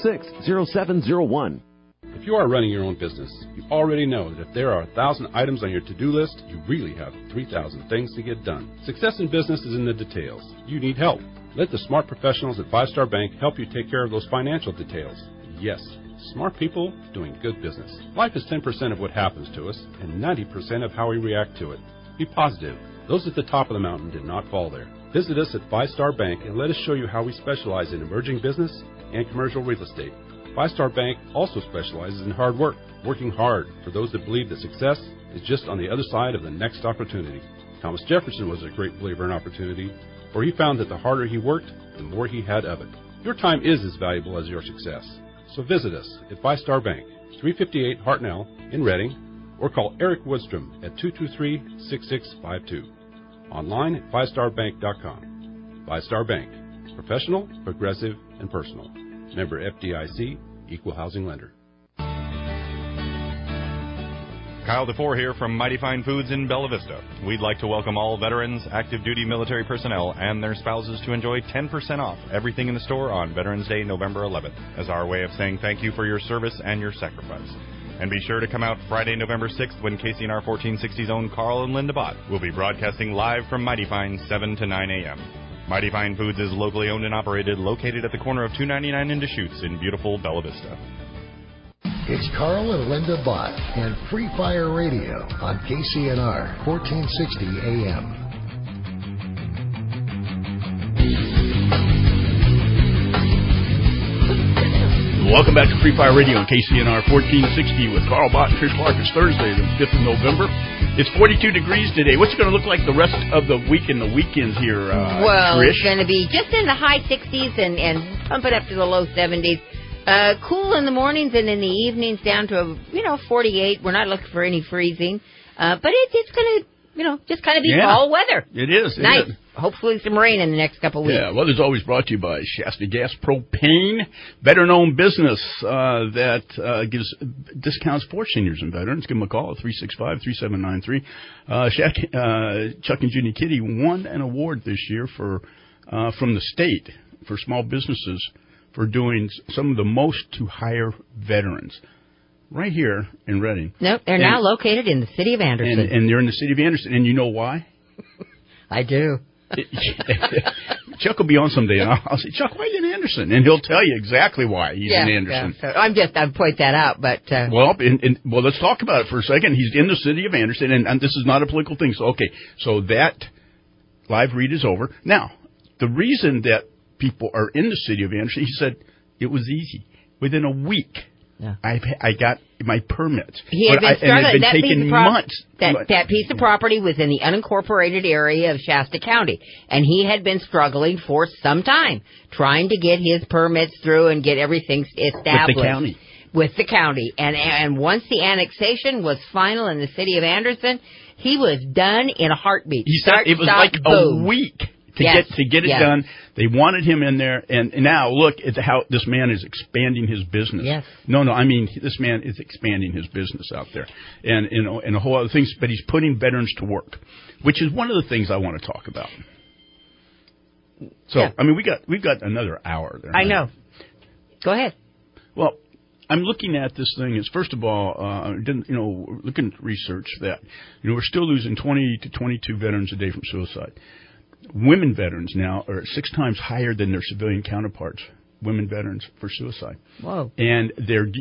226-0701. If you are running your own business, you already know that if there are 1,000 items on your to-do list, you really have 3,000 things to get done. Success in business is in the details. You need help. Let the smart professionals at Five Star Bank help you take care of those financial details. Yes, smart people doing good business. Life is 10% of what happens to us and 90% of how we react to it. Be positive. Those at the top of the mountain did not fall there. Visit us at Five Star Bank and let us show you how we specialize in emerging business and commercial real estate. Five Star Bank also specializes in hard work, working hard for those that believe that success is just on the other side of the next opportunity. Thomas Jefferson was a great believer in opportunity, for he found that the harder he worked, the more he had of it. Your time is as valuable as your success. So visit us at Five Star Bank, 358 Hartnell in Redding, or call Eric Woodstrom at 223-6652. Online at FiveStarBank.com. Five Star Bank. Professional, progressive, and personal. Member FDIC, Equal Housing Lender. Kyle DeFore here from Mighty Fine Foods in Bella Vista. We'd like to welcome all veterans, active duty military personnel, and their spouses to enjoy 10% off everything in the store on Veterans Day, November 11th, as our way of saying thank you for your service and your sacrifice. And be sure to come out Friday, November 6th, when KCNR 1460's own Carl and Linda Bott will be broadcasting live from Mighty Fine, 7 to 9 a.m. Mighty Fine Foods is locally owned and operated, located at the corner of 299 and Deschutes in beautiful Bella Vista. It's Carl and Linda Bott and Free Fire Radio on KCNR 1460 AM. Welcome back to Free Fire Radio on KCNR 1460 with Carl Bott and Trish Clark. It's Thursday, the 5th of November. It's 42 degrees today. What's it going to look like the rest of the week and the weekends here, Trish? It's going to be just in the high 60s and pump it up to the low 70s. Cool in the mornings and in the evenings down to, 48. We're not looking for any freezing. But it's going to, just kind of be fall weather. It is. Nice. Hopefully some rain in the next couple of weeks. Yeah, weather's always brought to you by Shasta Gas Propane, veteran-owned business that gives discounts for seniors and veterans. Give them a call at 365-3793. Chuck and Judy Kitty won an award this year from the state for small businesses for doing some of the most to hire veterans. Right here in Reading. Nope, they're now located in the city of Anderson. And they're in the city of Anderson. And you know why? I do. Chuck will be on someday, and I'll say, Chuck, why are you in Anderson? And he'll tell you exactly why he's in Anderson. Yeah. So I'd point that out, but... Well, let's talk about it for a second. He's in the city of Anderson, and this is not a political thing. So, okay, so that live read is over. Now, the reason that people are in the city of Anderson, he said it was easy. Within a week... Yeah. I got my permits. He had been struggling. And it's been taking months. That piece of property was in the unincorporated area of Shasta County, and he had been struggling for some time, trying to get his permits through and get everything established. With the county. And once the annexation was final in the city of Anderson, he was done in a heartbeat. He said it was like a week. To get it done. They wanted him in there, and now look at how this man is expanding his business. Yes. No, I mean this man is expanding his business out there, and a whole other things. But he's putting veterans to work, which is one of the things I want to talk about. So I mean, we've got another hour there. I know. Go ahead. Well, I'm looking at this thing as, first of all, looking at research that we're still losing 20 to 22 veterans a day from suicide. Women veterans now are 6 times higher than their civilian counterparts. Women veterans for suicide. Whoa! And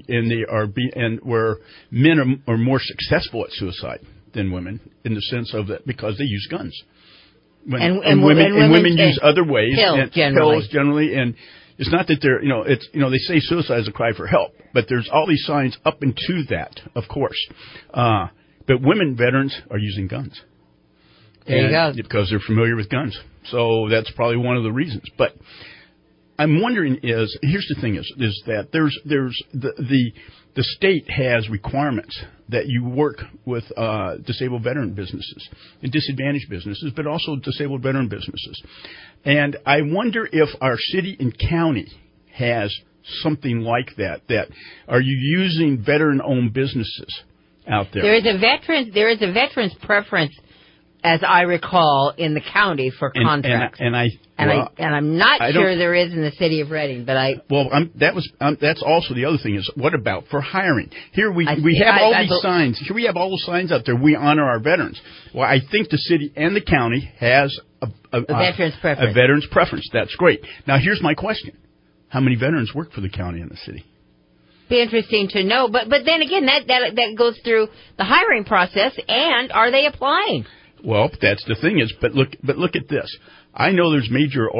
where men are more successful at suicide than women in the sense of that because they use guns. And women use other ways, pills generally, and it's not that they're they say suicide is a cry for help, but there's all these signs up into that, of course. But women veterans are using guns. There you go. Because they're familiar with guns. So that's probably one of the reasons. But I'm wondering here's the thing is that there's the state has requirements that you work with disabled veteran businesses and disadvantaged businesses, but also disabled veteran businesses. And I wonder if our city and county has something like that. Are you using veteran-owned businesses out there? There is a veteran's preference, as I recall, in the county for contracts. I'm not sure there is in the city of Reading, but that's also the other thing is what about for hiring? Here we have all these signs. Here we have all the signs out there. We honor our veterans. Well, I think the city and the county has a veteran's preference. A veteran's preference. That's great. Now here's my question: how many veterans work for the county and the city? Be interesting to know, but then again, that goes through the hiring process, and are they applying? Well, that's the thing is, but look at this. I know there's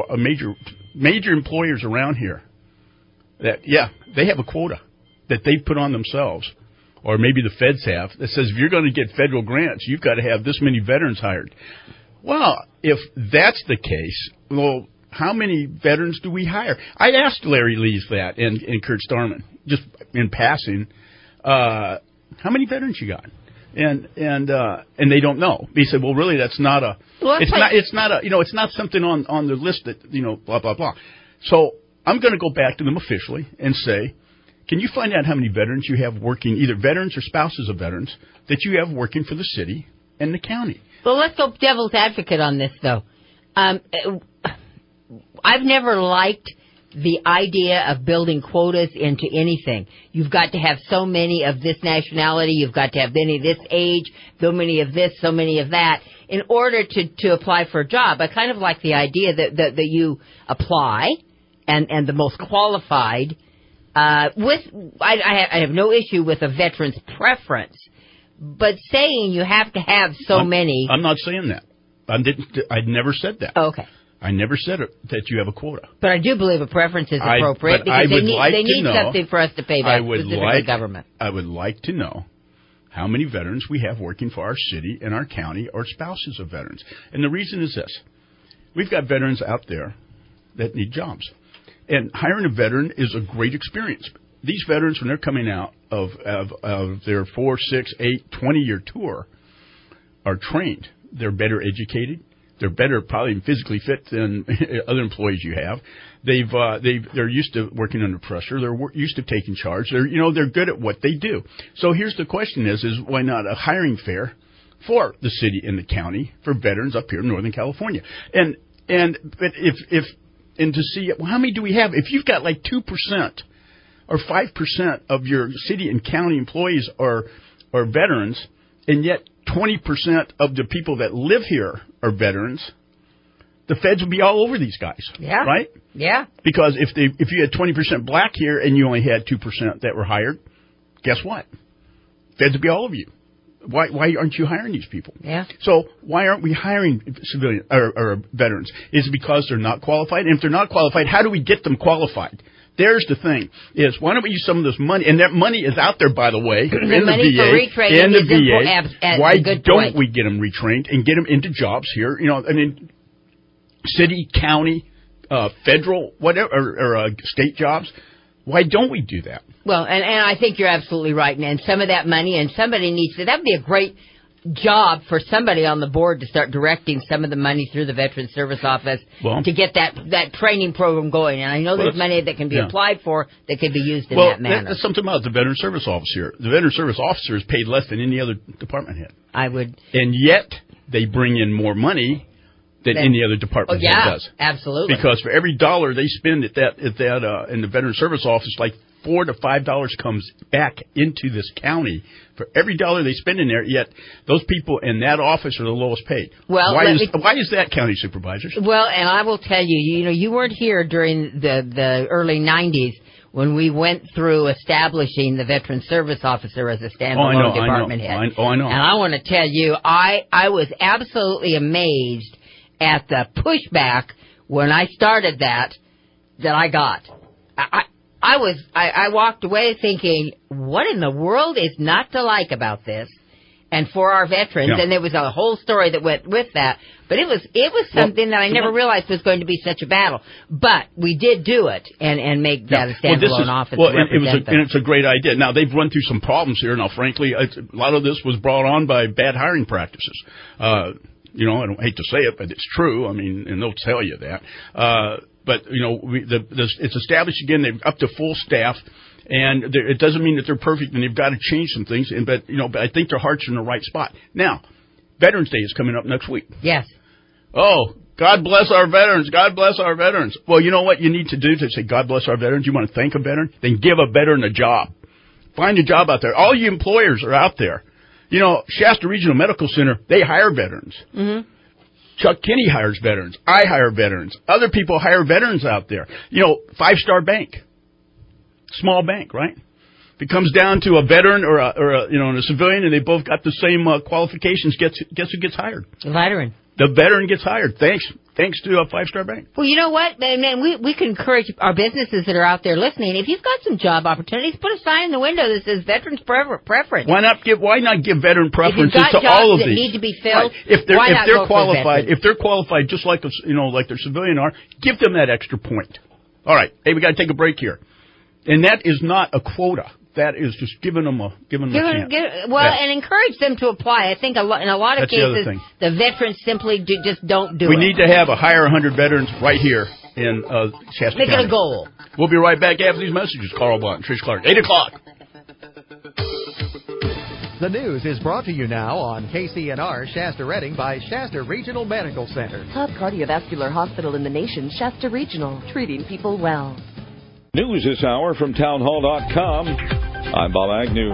major employers around here that they have a quota that they put on themselves, or maybe the feds have, that says if you're going to get federal grants, you've got to have this many veterans hired. Well, if that's the case, well, how many veterans do we hire? I asked Larry Lees that and Kurt Starman just in passing. How many veterans you got? And they don't know. He said, well, really, that's not a. Well, it's not something on the list that blah blah blah. So I'm going to go back to them officially and say, can you find out how many veterans you have working, either veterans or spouses of veterans, that you have working for the city and the county? Well, let's go devil's advocate on this, though. I've never liked the idea of building quotas into anything. You've got to have so many of this nationality, you've got to have many of this age, so many of this, so many of that, in order to apply for a job. I kind of like the idea that you apply and the most qualified. I have no issue with a veteran's preference, but saying you have to have so many. I'm not saying that. I never said that. Okay. I never said that you have a quota. But I do believe a preference is appropriate because they need something for us to pay back, specifically government. I would like to know how many veterans we have working for our city and our county or spouses of veterans. And the reason is this. We've got veterans out there that need jobs. And hiring a veteran is a great experience. These veterans, when they're coming out of their 4, 6, 8, 20-year tour, are trained. They're better educated. They're better, probably physically fit than other employees you have. They're used to working under pressure. They're used to taking charge. They're good at what they do. So here's the question: is why not a hiring fair for the city and the county for veterans up here in Northern California? But to see, well, how many do we have? If you've got like 2% or 5% of your city and county employees are veterans, and yet 20% of the people that live here are veterans, the feds would be all over these guys. Yeah. Right? Yeah. Because if you had 20% black here and you only had 2% that were hired, guess what? Feds would be all over you. Why aren't you hiring these people? Yeah. So why aren't we hiring civilian or veterans? Is it because they're not qualified? And if they're not qualified, how do we get them qualified? There's the thing, is why don't we use some of this money, and that money is out there, by the way, in the VA, and the VA. Why don't we get them retrained and get them into jobs here? City, county, federal, whatever, or state jobs. Why don't we do that? Well, and I think you're absolutely right. And some of that money, and somebody needs to, that would be a great job for somebody on the board to start directing some of the money through the Veterans Service Office to get that training program going. And I know there's money that can be applied for that could be used in that manner. That's something about the Veterans Service Office here. The Veterans Service Officer is paid less than any other department head. And yet they bring in more money than any other department head does. Absolutely. Because for every dollar they spend at that in the Veterans Service Office, like $4 to $5 comes back into this county for every dollar they spend in there. Yet those people in that office are the lowest paid. Well, why is that, county supervisors? Well, and I will tell you, you weren't here during the early 90s when we went through establishing the Veterans Service Officer as a standalone department head. I know. And I want to tell you, I was absolutely amazed at the pushback when I started that I got. I walked away thinking, what in the world is not to like about this? And for our veterans, and there was a whole story that went with that. But it was something that I never realized was going to be such a battle. But we did do it and make that a standalone office. Well, and it's a great idea. Now, they've run through some problems here. Now, frankly, a lot of this was brought on by bad hiring practices. I don't hate to say it, but it's true. I mean, and they'll tell you that. But it's established again. They're up to full staff, and it doesn't mean that they're perfect, and they've got to change some things. But I think their hearts are in the right spot. Now, Veterans Day is coming up next week. Yes. Oh, God bless our veterans. God bless our veterans. Well, you know what you need to do to say God bless our veterans? You want to thank a veteran? Then give a veteran a job. Find a job out there. All you employers are out there. Shasta Regional Medical Center, they hire veterans. Mm-hmm. Chuck Kinney hires veterans. I hire veterans. Other people hire veterans out there. 5-Star Bank. Small bank, right? If it comes down to a veteran or a civilian and they both got the same qualifications, guess who gets hired? The veteran. The veteran gets hired. Thanks to a 5-Star Bank. Well, you know what, man, we can encourage our businesses that are out there listening. If you've got some job opportunities, put a sign in the window that says Veterans Preference. Why not give veteran preferences to all of these? If you've got jobs that need to be filled, why not go qualified? If they're qualified, just like like their civilian are, give them that extra point. All right, hey, we got to take a break here, and that is not a quota. That is just giving them a chance. And encourage them to apply. I think in a lot of cases, the veterans simply just don't do it. We need to have hire 100 veterans right here in Shasta County. Make it a goal. We'll be right back after these messages. Carl Bont, Trish Clark, 8 o'clock. The news is brought to you now on KCNR Shasta Redding by Shasta Regional Medical Center. Top cardiovascular hospital in the nation, Shasta Regional, treating people well. News this hour from townhall.com. I'm Bob Agnew.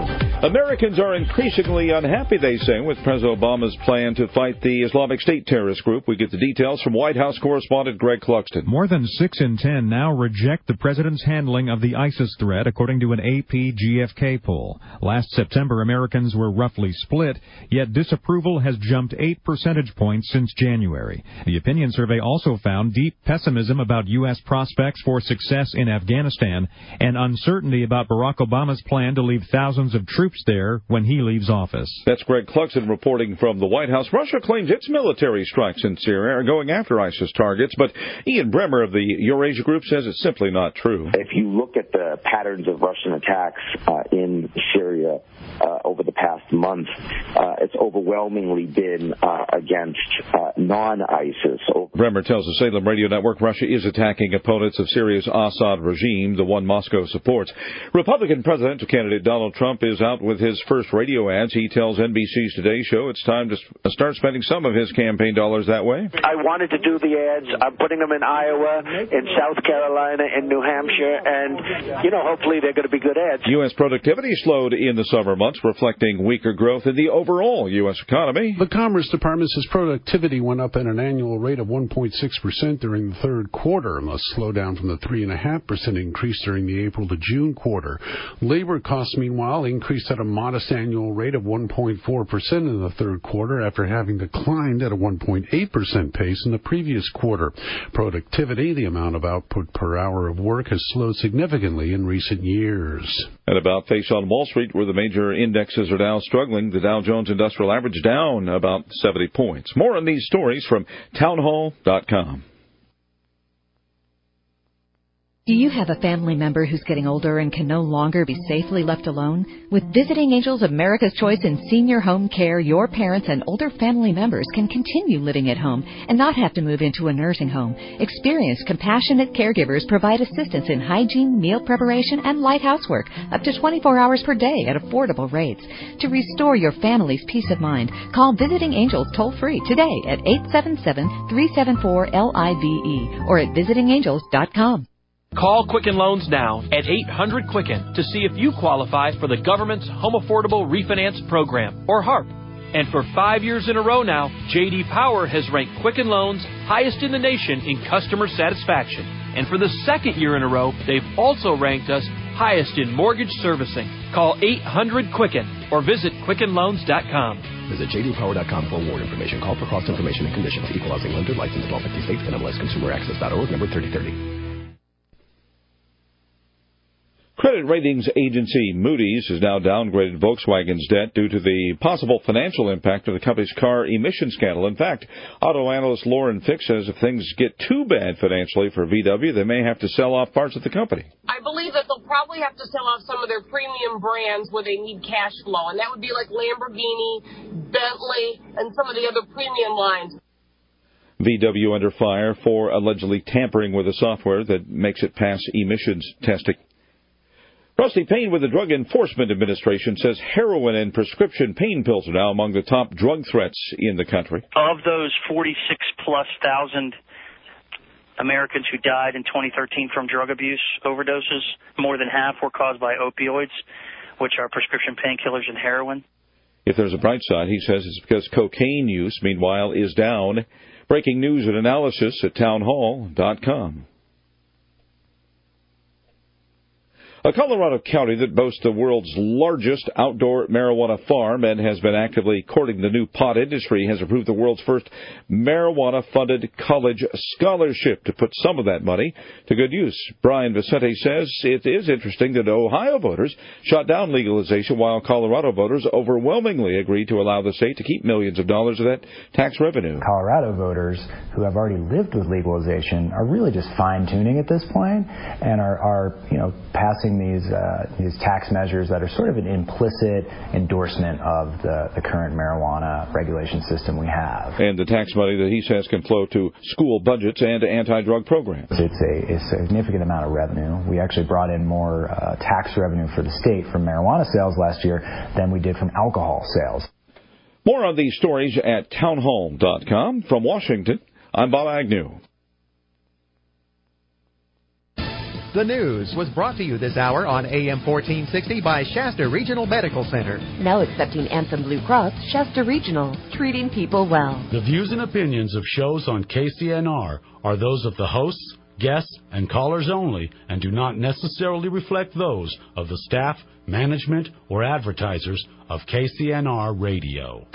Americans are increasingly unhappy, they say, with President Obama's plan to fight the Islamic State terrorist group. We get the details from White House correspondent Greg Cluxton. More than 6 in 10 now reject the president's handling of the ISIS threat, according to an AP GFK poll. Last September, Americans were roughly split, yet disapproval has jumped 8 percentage points since January. The opinion survey also found deep pessimism about U.S. prospects for success in Afghanistan and uncertainty about Barack Obama's plan to leave thousands of troops there when he leaves office. That's Greg Cluxton reporting from the White House. Russia claims its military strikes in Syria are going after ISIS targets, but Ian Bremmer of the Eurasia Group says it's simply not true. If you look at the patterns of Russian attacks in Syria over the past month, it's overwhelmingly been against non-ISIS. Bremmer tells the Salem Radio Network Russia is attacking opponents of Syria's Assad regime, the one Moscow supports. Republican presidential candidate Donald Trump is out with his first radio ads. He tells NBC's Today Show it's time to start spending some of his campaign dollars that way. I wanted to do the ads. I'm putting them in Iowa, in South Carolina, in New Hampshire, and, hopefully they're going to be good ads. U.S. productivity slowed in the summer months, reflecting weaker growth in the overall U.S. economy. The Commerce Department says productivity went up at an annual rate of 1.6% during the third quarter, a slowdown from the 3.5% increase during the April to June quarter. Labor costs, meanwhile, increased at a modest annual rate of 1.4% in the third quarter after having declined at a 1.8% pace in the previous quarter. Productivity, the amount of output per hour of work, has slowed significantly in recent years. At about face on Wall Street, where the major indexes are now struggling, the Dow Jones Industrial Average down about 70 points. More on these stories from townhall.com. Do you have a family member who's getting older and can no longer be safely left alone? With Visiting Angels America's Choice in Senior Home Care, your parents and older family members can continue living at home and not have to move into a nursing home. Experienced, compassionate caregivers provide assistance in hygiene, meal preparation, and light housework up to 24 hours per day at affordable rates. To restore your family's peace of mind, call Visiting Angels toll-free today at 877-374-LIVE or at visitingangels.com. Call Quicken Loans now at 800-QUICKEN to see if you qualify for the government's Home Affordable Refinance Program, or HARP. And for 5 years in a row now, J.D. Power has ranked Quicken Loans highest in the nation in customer satisfaction. And for the second year in a row, they've also ranked us highest in mortgage servicing. Call 800-QUICKEN or visit QuickenLoans.com. Visit jdpower.com for more information. Call for cost information and conditions. Equal housing lender. Licensed in all 50 states. NMLS ConsumerAccess.org. Number 3030. Credit ratings agency Moody's has now downgraded Volkswagen's debt due to the possible financial impact of the company's car emission scandal. In fact, auto analyst Lauren Fix says if things get too bad financially for VW, they may have to sell off parts of the company. I believe that they'll probably have to sell off some of their premium brands where they need cash flow, and that would be like Lamborghini, Bentley, and some of the other premium lines. VW under fire for allegedly tampering with the software that makes it pass emissions testing. Rusty Payne with the Drug Enforcement Administration says heroin and prescription pain pills are now among the top drug threats in the country. Of those 46-plus thousand Americans who died in 2013 from drug abuse overdoses, more than half were caused by opioids, which are prescription painkillers and heroin. If there's a bright side, he says it's because cocaine use, meanwhile, is down. Breaking news and analysis at townhall.com. A Colorado county that boasts the world's largest outdoor marijuana farm and has been actively courting the new pot industry has approved the world's first marijuana-funded college scholarship to put some of that money to good use. Brian Vicente says it is interesting that Ohio voters shot down legalization while Colorado voters overwhelmingly agreed to allow the state to keep millions of dollars of that tax revenue. Colorado voters who have already lived with legalization are really just fine-tuning at this point and are passing these tax measures that are sort of an implicit endorsement of the current marijuana regulation system we have. And the tax money that he says can flow to school budgets and anti-drug programs. It's a significant amount of revenue. We actually brought in more tax revenue for the state from marijuana sales last year than we did from alcohol sales. More on these stories at townhall.com. From Washington, I'm Bob Agnew. The news was brought to you this hour on AM 1460 by Shasta Regional Medical Center. Now accepting Anthem Blue Cross, Shasta Regional, treating people well. The views and opinions of shows on KCNR are those of the hosts, guests, and callers only, and do not necessarily reflect those of the staff, management, or advertisers of KCNR Radio.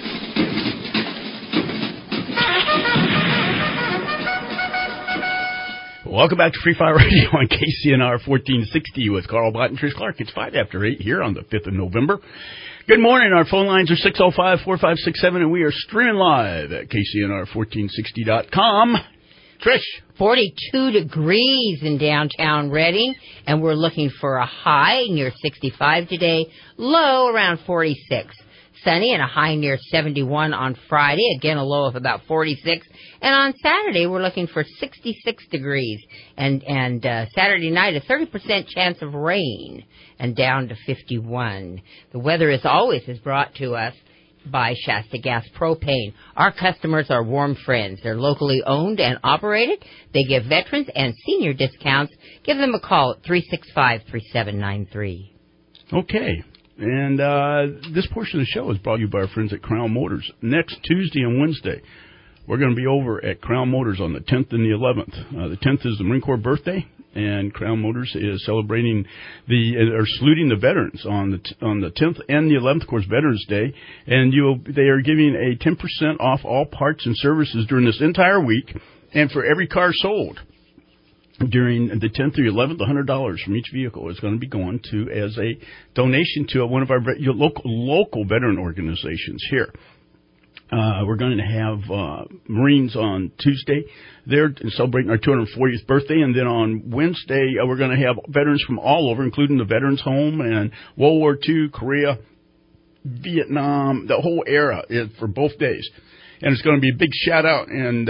Welcome back to Free Fire Radio on KCNR 1460 with Carl Bott and Trish Clark. It's 5 after 8 here on the 5th of November. Good morning. Our phone lines are 605-4567, and we are streaming live at KCNR1460.com. Trish. 42 degrees in downtown Reading, and we're looking for a high near 65 today, low around 46. Sunny and a high near 71 on Friday, again a low of about 46. And on Saturday, we're looking for 66 degrees. And Saturday night, a 30% chance of rain and down to 51. The weather, as always, is brought to us by Shasta Gas Propane. Our customers are warm friends. They're locally owned and operated. They give veterans and senior discounts. Give them a call at 365-3793. Okay. And this portion of the show is brought to you by our friends at Crown Motors. Next Tuesday and Wednesday, we're going to be over at Crown Motors on the 10th and the 11th. The 10th is the Marine Corps birthday, and Crown Motors is celebrating saluting the veterans on the 10th and the 11th, of course, Veterans Day. And they are giving a 10% off all parts and services during this entire week, and for every car sold during the 10th or 11th, $100 from each vehicle is going to be going to as a donation to one of our local veteran organizations here. We're going to have Marines on Tuesday. They're celebrating our 240th birthday, and then on Wednesday we're going to have veterans from all over, including the Veterans Home and World War II, Korea, Vietnam, the whole era for both days. And it's going to be a big shout out and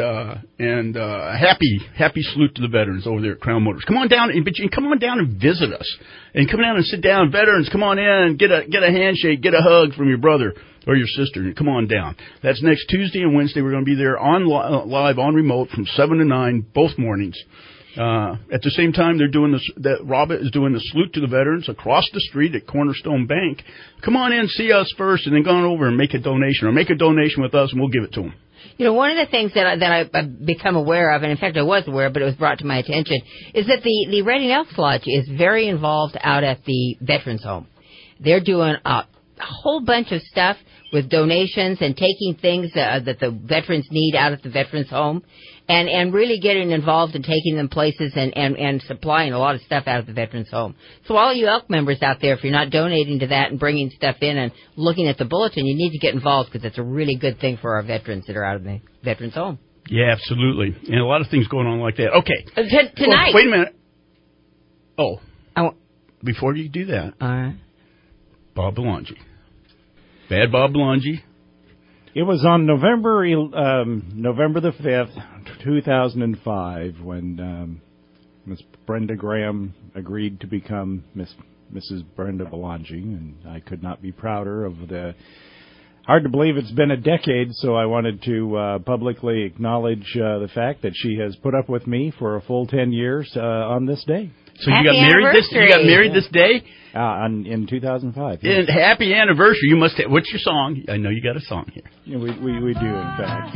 happy salute to the veterans over there at Crown Motors. Come on down, come on down and visit us, and come down and sit down. Veterans, come on in, get a handshake, get a hug from your brother or your sister. Come on down. That's next Tuesday and Wednesday. We're going to be there on live on remote from 7 to 9 both mornings. At the same time, they're doing Robert is doing the salute to the veterans across the street at Cornerstone Bank. Come on in, see us first, and then go on over and make a donation, or make a donation with us, and we'll give it to them. You know, one of the things that I've become aware of, and in fact I was aware, but it was brought to my attention, is that the Reading Elks Lodge is very involved out at the Veterans Home. They're doing a whole bunch of stuff with donations and taking things that the veterans need out at the Veterans Home, and really getting involved and taking them places and supplying a lot of stuff out of the Veterans Home. So all you Elk members out there, if you're not donating to that and bringing stuff in and looking at the bulletin, you need to get involved, because it's a really good thing for our veterans that are out of the Veterans Home. Yeah, absolutely. And a lot of things going on like that. Okay. Tonight. Wait a minute. Oh. Before you do that. All right. Bob Belangi. Bad Bob Belangi. It was on November the 5th, 2005, when Miss Brenda Graham agreed to become Mrs. Brenda Belangi, and I could not be prouder of the... Hard to believe it's been a decade, so I wanted to publicly acknowledge the fact that she has put up with me for a full 10 years on this day. So you got married this day? In 2005. Yes. And happy anniversary. You must have, what's your song? I know you got a song here. Yeah, we do, in fact.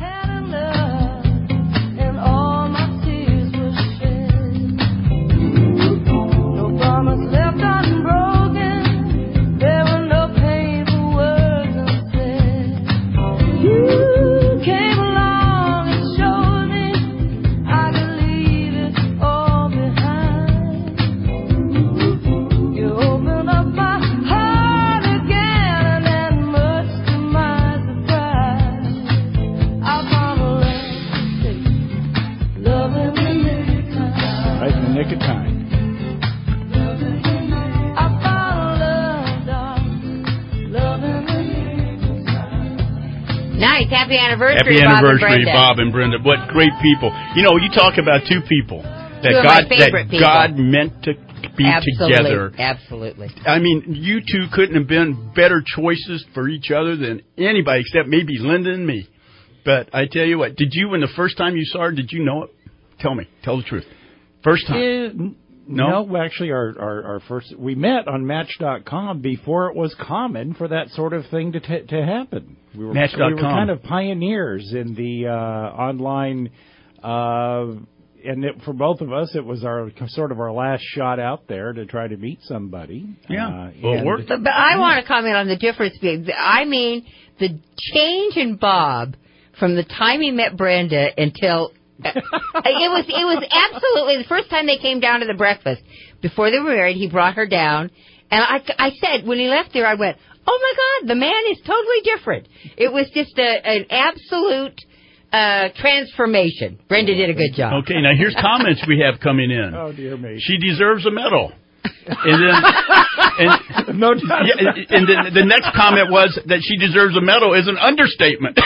Happy anniversary, Happy anniversary, Bob and Brenda. What great people. You know, you talk about two people that God meant to be together. Absolutely. I mean, you two couldn't have been better choices for each other than anybody, except maybe Linda and me. But I tell you what, when the first time you saw her, did you know it? Tell me. Tell the truth. First time. No, actually, our first, we met on Match.com before it was common for that sort of thing to happen. Match.com. We were kind of pioneers in the online, and for both of us, it was our last shot out there to try to meet somebody. Yeah, well, it worked. But I want to comment on the difference. I mean, the change in Bob from the time he met Brenda until... it was absolutely the first time they came down to the breakfast before they were married. He brought her down, and I said when he left there, I went, "Oh my God, the man is totally different." It was just an absolute transformation. Brenda did a good job. Okay, now here's comments we have coming in. Oh dear me, she deserves a medal. And then, no doubt. Yeah, and then the next comment was that she deserves a medal is an understatement.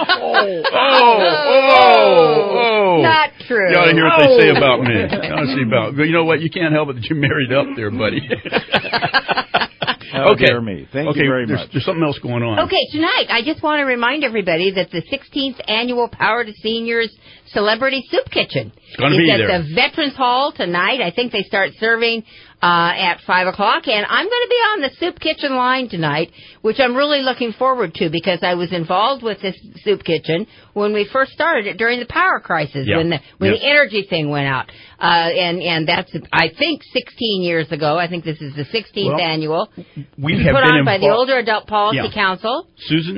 Not true. You ought to hear what they say about me. You know what? You can't help it that you married up there, buddy. Okay. Dear me. Thank you very much. There's something else going on. Okay, tonight I just want to remind everybody that the 16th annual Power to Seniors Celebrity Soup Kitchen is at the Veterans Hall tonight. I think they start serving at 5 o'clock, and I'm going to be on the soup kitchen line tonight, which I'm really looking forward to because I was involved with this soup kitchen when we first started it during the power crisis, when the energy thing went out. And that's, I think, 16 years ago. I think this is the 16th annual. We have put been on by the Older Adult Policy Council.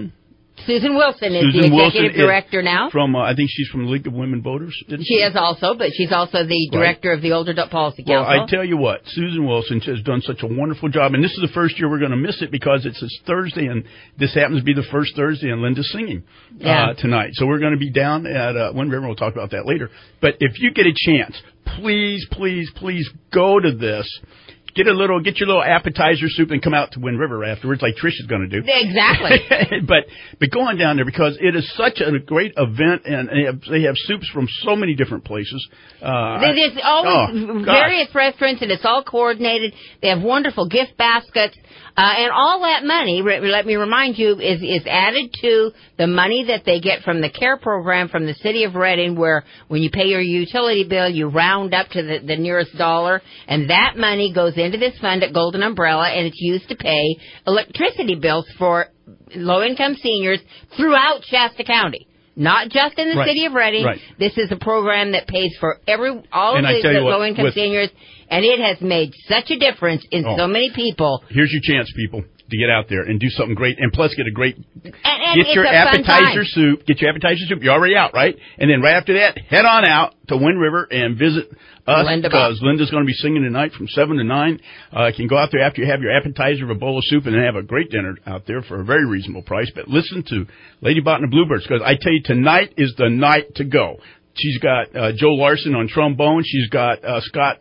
Susan Wilson is the executive director now. I think she's from the League of Women Voters, didn't she? She is also, but she's also the director of the Older Adult Policy Council. Well, I tell you what, Susan Wilson has done such a wonderful job, and this is the first year we're going to miss it because it's this Thursday, and this happens to be the first Thursday, and Linda's singing tonight. So we're going to be down at Wind River. We'll talk about that later. But if you get a chance, please, please, please go to this. Get your little appetizer soup and come out to Wind River afterwards, like Trish is going to do. Exactly. but go on down there because it is such a great event, and they have soups from so many different places. There's always various restaurants, and it's all coordinated. They have wonderful gift baskets, and all that money, let me remind you, is added to the money that they get from the CARE program from the city of Reading, where when you pay your utility bill, you round up to the nearest dollar, and that money goes into this fund at Golden Umbrella, and it's used to pay electricity bills for low-income seniors throughout Shasta County. Not just in the city of Reading. Right. This is a program that pays for all of the low-income seniors, and it has made such a difference in so many people. Here's your chance, people, to get out there and do something great, and plus get a great... And get your appetizer soup. Get your appetizer soup. You're already out, right? And then right after that, head on out to Wind River and visit us, because Linda's going to be singing tonight from 7 to 9. You can go out there after you have your appetizer of a bowl of soup and then have a great dinner out there for a very reasonable price. But listen to Lady Bot and the Bluebirds, because I tell you, tonight is the night to go. She's got Joe Larson on trombone. She's got Scott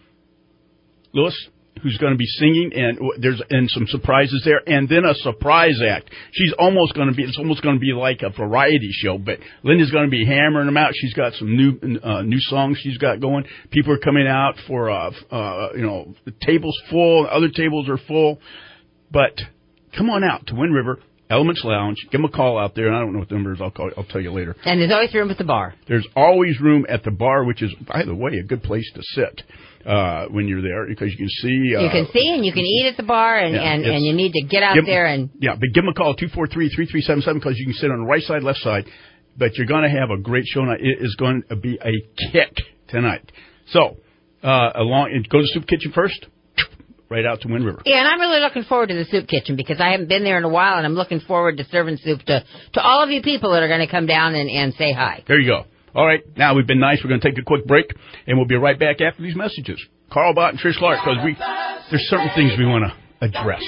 Lewis, who's going to be singing, and there's some surprises there, and then a surprise act. It's almost going to be like a variety show, but Linda's going to be hammering them out. She's got some new songs she's got going. People are coming out for the table's full, other tables are full, but come on out to Wind River Elements Lounge. Give them a call out there, and I don't know what the number is. I'll tell you later. And there's always room at the bar. There's always room at the bar, which is, by the way, a good place to sit when you're there, because you can see. You can see and you can eat at the bar, and you need to get out there and. Yeah, but give them a call, 243-3377, because you can sit on the right side, left side. But you're going to have a great show tonight. It is going to be a kick tonight. So, go to the Soup Kitchen first. Right out to Wind River. Yeah, and I'm really looking forward to the soup kitchen because I haven't been there in a while, and I'm looking forward to serving soup to all of you people that are going to come down and say hi. There you go. All right, now we've been nice. We're going to take a quick break, and we'll be right back after these messages. Carl Bott and Trish Clark, because there's certain things we want to address.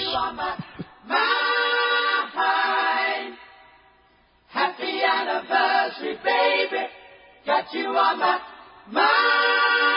Happy anniversary, baby. Got you on my mind.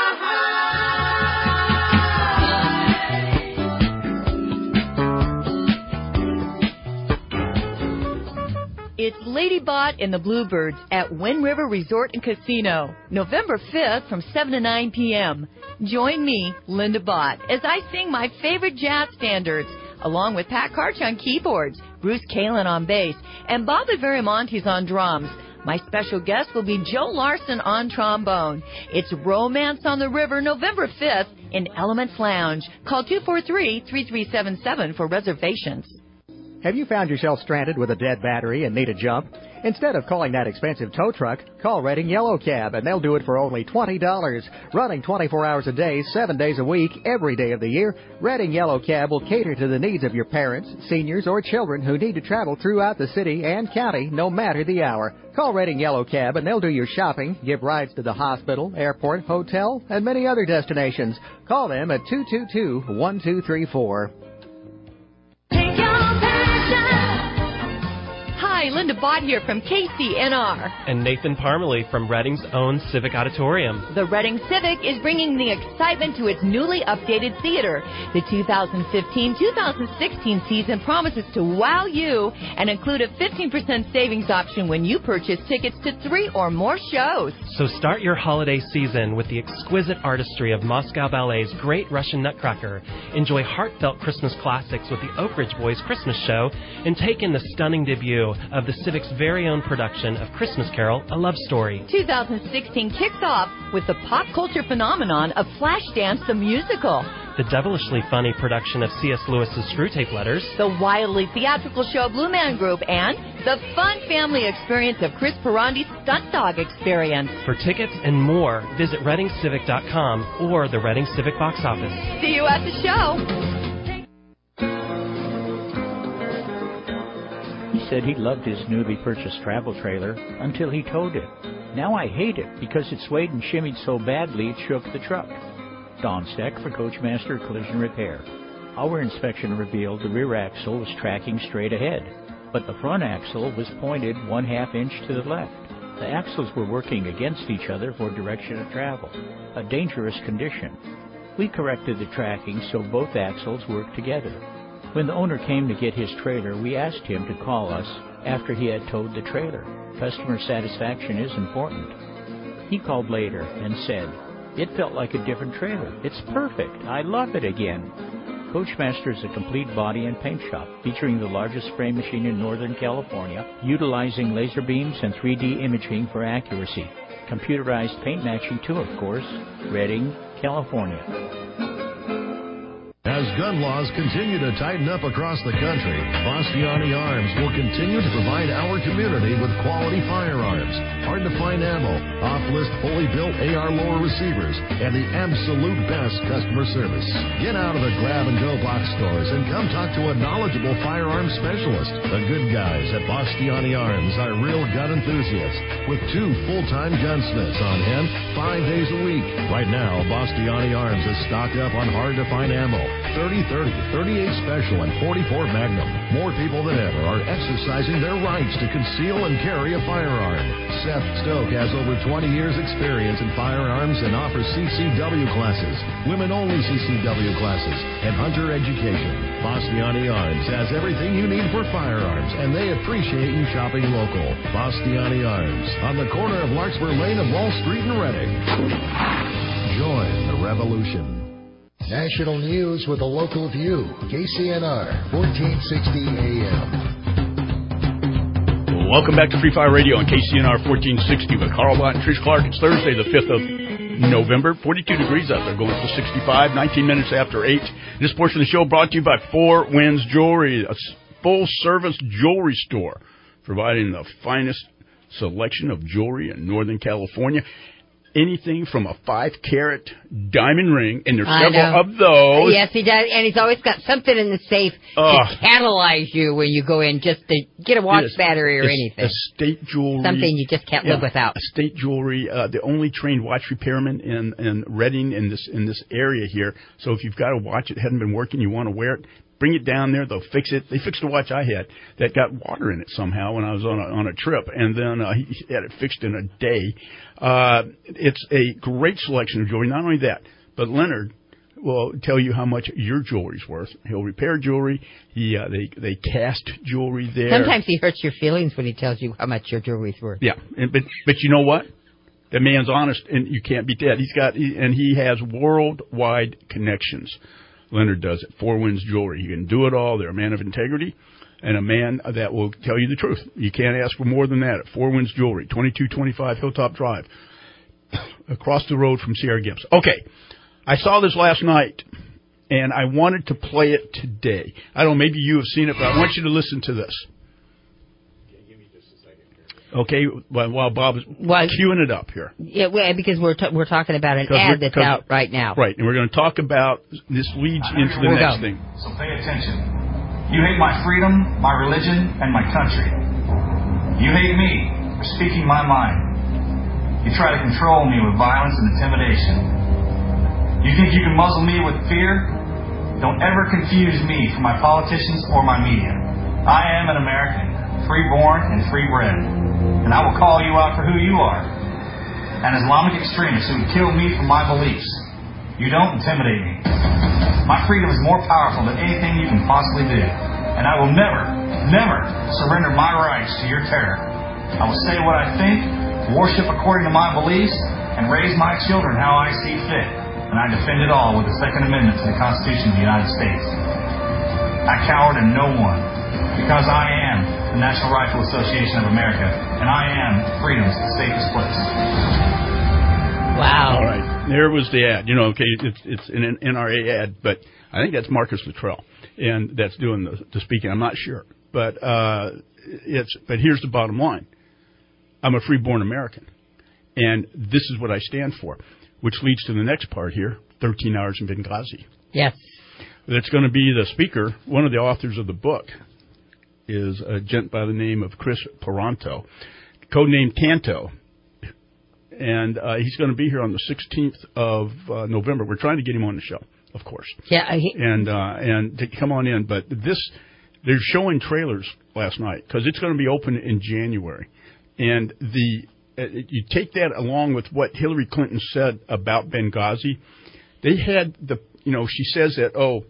It's Lady Bot and the Bluebirds at Wind River Resort and Casino, November 5th from 7 to 9 p.m. Join me, Linda Bott, as I sing my favorite jazz standards, along with Pat Karch on keyboards, Bruce Kalin on bass, and Bobby Verimontes on drums. My special guest will be Joe Larson on trombone. It's Romance on the River, November 5th in Elements Lounge. Call 243-3377 for reservations. Have you found yourself stranded with a dead battery and need a jump? Instead of calling that expensive tow truck, call Redding Yellow Cab, and they'll do it for only $20. Running 24 hours a day, 7 days a week, every day of the year, Redding Yellow Cab will cater to the needs of your parents, seniors, or children who need to travel throughout the city and county, no matter the hour. Call Redding Yellow Cab, and they'll do your shopping, give rides to the hospital, airport, hotel, and many other destinations. Call them at 222-1234. Hi, Linda Bott here from KCNR. And Nathan Parmalee from Redding's own Civic Auditorium. The Redding Civic is bringing the excitement to its newly updated theater. The 2015-2016 season promises to wow you and include a 15% savings option when you purchase tickets to 3 or more shows. So start your holiday season with the exquisite artistry of Moscow Ballet's Great Russian Nutcracker. Enjoy heartfelt Christmas classics with the Oak Ridge Boys Christmas Show, and take in the stunning debut of the Civic's very own production of Christmas Carol, A Love Story. 2016 kicks off with the pop culture phenomenon of Flashdance the Musical. The devilishly funny production of C.S. Lewis's Screwtape Letters. The wildly theatrical show Blue Man Group, and the fun family experience of Chris Perandi's Stunt Dog Experience. For tickets and more, visit ReddingCivic.com or the Redding Civic box office. See you at the show. He said he loved his newly purchased travel trailer until he towed it. Now I hate it because it swayed and shimmied so badly it shook the truck. Don Steck for Coachmaster Collision Repair. Our inspection revealed the rear axle was tracking straight ahead, but the front axle was pointed 1/2 inch to the left. The axles were working against each other for direction of travel, a dangerous condition. We corrected the tracking so both axles worked together. When the owner came to get his trailer, we asked him to call us after he had towed the trailer. Customer satisfaction is important. He called later and said, "It felt like a different trailer. It's perfect. I love it again." Coachmaster is a complete body and paint shop featuring the largest spray machine in Northern California, utilizing laser beams and 3D imaging for accuracy. Computerized paint matching too, of course. Redding, California. As gun laws continue to tighten up across the country, Bastiani Arms will continue to provide our community with quality firearms, hard-to-find ammo, off-list fully built AR lower receivers, and the absolute best customer service. Get out of the grab-and-go box stores and come talk to a knowledgeable firearms specialist. The good guys at Bastiani Arms are real gun enthusiasts with 2 full-time gunsmiths on hand 5 days a week. Right now, Bastiani Arms is stocked up on hard-to-find ammo, 30-30, 38 Special, and 44 Magnum. More people than ever are exercising their rights to conceal and carry a firearm. Seth Stoke has over 20 years' experience in firearms and offers CCW classes, women-only CCW classes, and hunter education. Bastiani Arms has everything you need for firearms, and they appreciate you shopping local. Bastiani Arms, on the corner of Larkspur Lane and Wall Street in Redding. Join the revolution. National news with a local view. KCNR, 1460 AM. Welcome back to Free Fire Radio on KCNR 1460 with Carl Lott and Trish Clark. It's Thursday, the 5th of November. 42 degrees out there, going to 65, 19 minutes after 8. This portion of the show brought to you by Four Winds Jewelry, a full-service jewelry store providing the finest selection of jewelry in Northern California. Anything from a 5-carat diamond ring, and there's several of those. Yes, he does, and he's always got something in the safe to catalyze you when you go in, just to get a watch battery or anything. Estate jewelry. Something you just can't live without. Estate jewelry, the only trained watch repairman in Redding in this area here. So if you've got a watch that hadn't been working, you want to wear it, bring it down there. They'll fix it. They fixed a watch I had that got water in it somehow when I was on a trip, and then he had it fixed in a day. It's a great selection of jewelry. Not only that, but Leonard will tell you how much your jewelry's worth. He'll repair jewelry. They cast jewelry there. Sometimes he hurts your feelings when he tells you how much your jewelry's worth. Yeah, but you know what? The man's honest, and you can't beat that. He has worldwide connections. Leonard does it. Four Winds Jewelry. He can do it all. They're a man of integrity and a man that will tell you the truth. You can't ask for more than that at Four Winds Jewelry, 2225 Hilltop Drive, across the road from Sierra Gibbs. Okay, I saw this last night, and I wanted to play it today. I don't know, maybe you have seen it, but I want you to listen to this. Okay, while Bob is queuing it up here. Yeah, because we're talking about an ad that's out right now. Right, and we're going to talk about this leads into the next thing. So pay attention. You hate my freedom, my religion, and my country. You hate me for speaking my mind. You try to control me with violence and intimidation. You think you can muzzle me with fear? Don't ever confuse me for my politicians or my media. I am an American, free-born and free-bred. And I will call you out for who you are. An Islamic extremist who would kill me for my beliefs. You don't intimidate me. My freedom is more powerful than anything you can possibly do. And I will never, never surrender my rights to your terror. I will say what I think, worship according to my beliefs, and raise my children how I see fit. And I defend it all with the Second Amendment to the Constitution of the United States. I cower to no one, because I am the National Rifle Association of America, and I am freedom's safest place. Wow. All right. There was the ad. It's an NRA ad, but I think that's Marcus Luttrell, and that's doing the speaking. I'm not sure. But here's the bottom line. I'm a free-born American, and this is what I stand for, which leads to the next part here, 13 Hours in Benghazi. Yes. That's going to be the speaker, one of the authors of the book, is a gent by the name of Chris Paronto, codenamed Tanto. And he's going to be here on the 16th of November. We're trying to get him on the show, of course. Yeah. And to come on in. But they're showing trailers last night because it's going to be open in January. And you take that along with what Hillary Clinton said about Benghazi. They had she says that,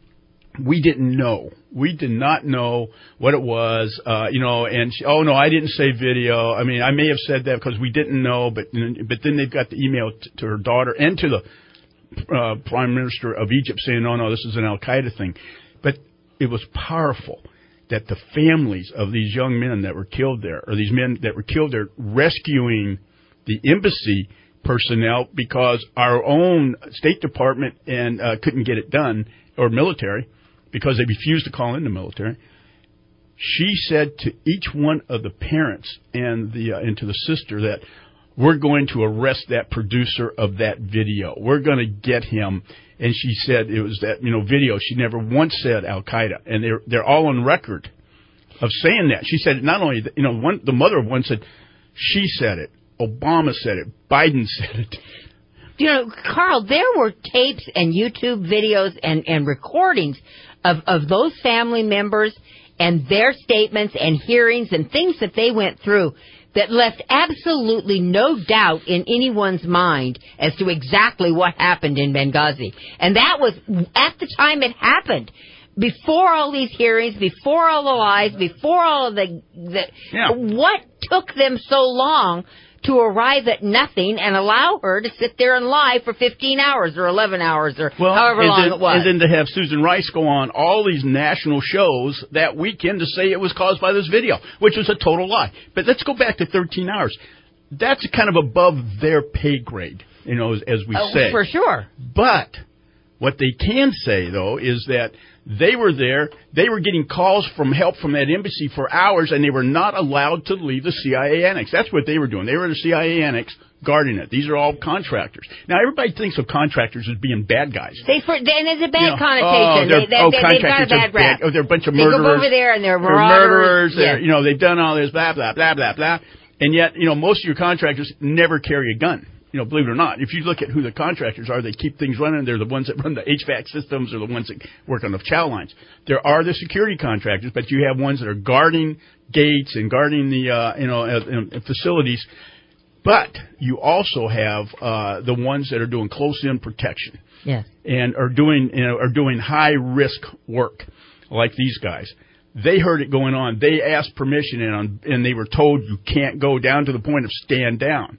we didn't know. We did not know what it was, and no, I didn't say video. I mean, I may have said that because we didn't know, but then they've got the email to her daughter and to the Prime Minister of Egypt saying, no, this is an Al-Qaeda thing. But it was powerful that the families of these young men that were killed there, or these men that were killed there, rescuing the embassy personnel because our own State Department and couldn't get it done, or military, because they refused to call in the military. She said to each one of the parents and to the sister that we're going to arrest that producer of that video. We're going to get him. And she said it was that video. She never once said Al Qaeda, and they're all on record of saying that. She said not only the mother of one said she said it, Obama said it, Biden said it. Carl, there were tapes and YouTube videos and recordings of those family members and their statements and hearings and things that they went through that left absolutely no doubt in anyone's mind as to exactly what happened in Benghazi. And that was at the time it happened. Before all these hearings, before all the lies, before all of what took them so long to arrive at nothing and allow her to sit there and lie for 15 hours or 11 hours or however long it was. And then to have Susan Rice go on all these national shows that weekend to say it was caused by this video, which was a total lie. But let's go back to 13 hours. That's kind of above their pay grade, as we say. For sure. But what they can say, though, is that they were there. They were getting calls from help from that embassy for hours, and they were not allowed to leave the CIA annex. That's what they were doing. They were in the CIA annex guarding it. These are all contractors. Now, everybody thinks of contractors as being bad guys. And it's a bad connotation. They've got a bad rap. They're a bunch of murderers. They go over there and they're marauders. They've done all this, blah, blah, blah, blah, blah. And yet, most of your contractors never carry a gun. Believe it or not, if you look at who the contractors are, they keep things running. They're the ones that run the HVAC systems or the ones that work on the chow lines. There are the security contractors, but you have ones that are guarding gates and guarding the facilities. But you also have the ones that are doing close-in protection. Yes. And are doing high-risk work like these guys. They heard it going on. They asked permission, and they were told you can't go down to the point of stand down.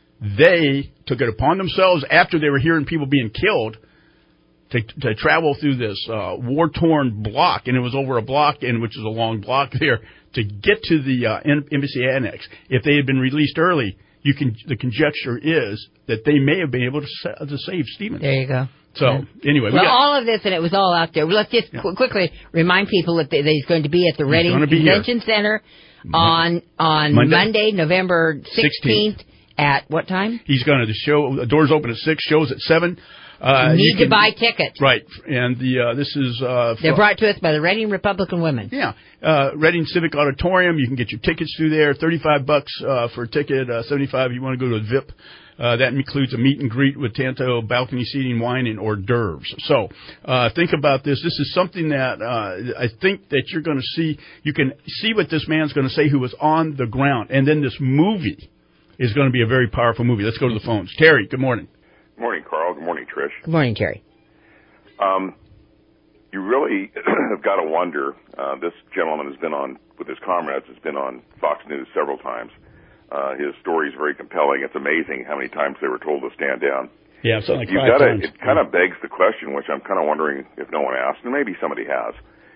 They took it upon themselves after they were hearing people being killed to travel through this war-torn block, and it was over a block, which is a long block there, to get to the embassy annex. If they had been released early, the conjecture is that they may have been able to save Stevens. There you go. So, anyway. Well, all of this, and it was all out there. Well, let's just quickly remind people that he's going to be at the Reading Convention Center on Monday, November 16th. At what time? He's going to the doors open at 6, shows at 7. Need to buy tickets. Right. And this is... they're brought to us by the Reading Republican Women. Yeah. Reading Civic Auditorium. You can get your tickets through there. $35 for a ticket, $75 if you want to go to a VIP. That includes a meet and greet with Tanto, balcony seating, wine, and hors d'oeuvres. So think about this. This is something that I think that you're going to see. You can see what this man's going to say who was on the ground. And then this movie is going to be a very powerful movie. Let's go to the phones. Terry, good morning. Good morning, Carl. Good morning, Trish. Good morning, Terry. You really have got to wonder. This gentleman has been on, with his comrades, has been on Fox News several times. His story is very compelling. It's amazing how many times they were told to stand down. Yeah, something like 5 times. It kind of begs the question, which I'm kind of wondering if no one asked, and maybe somebody has.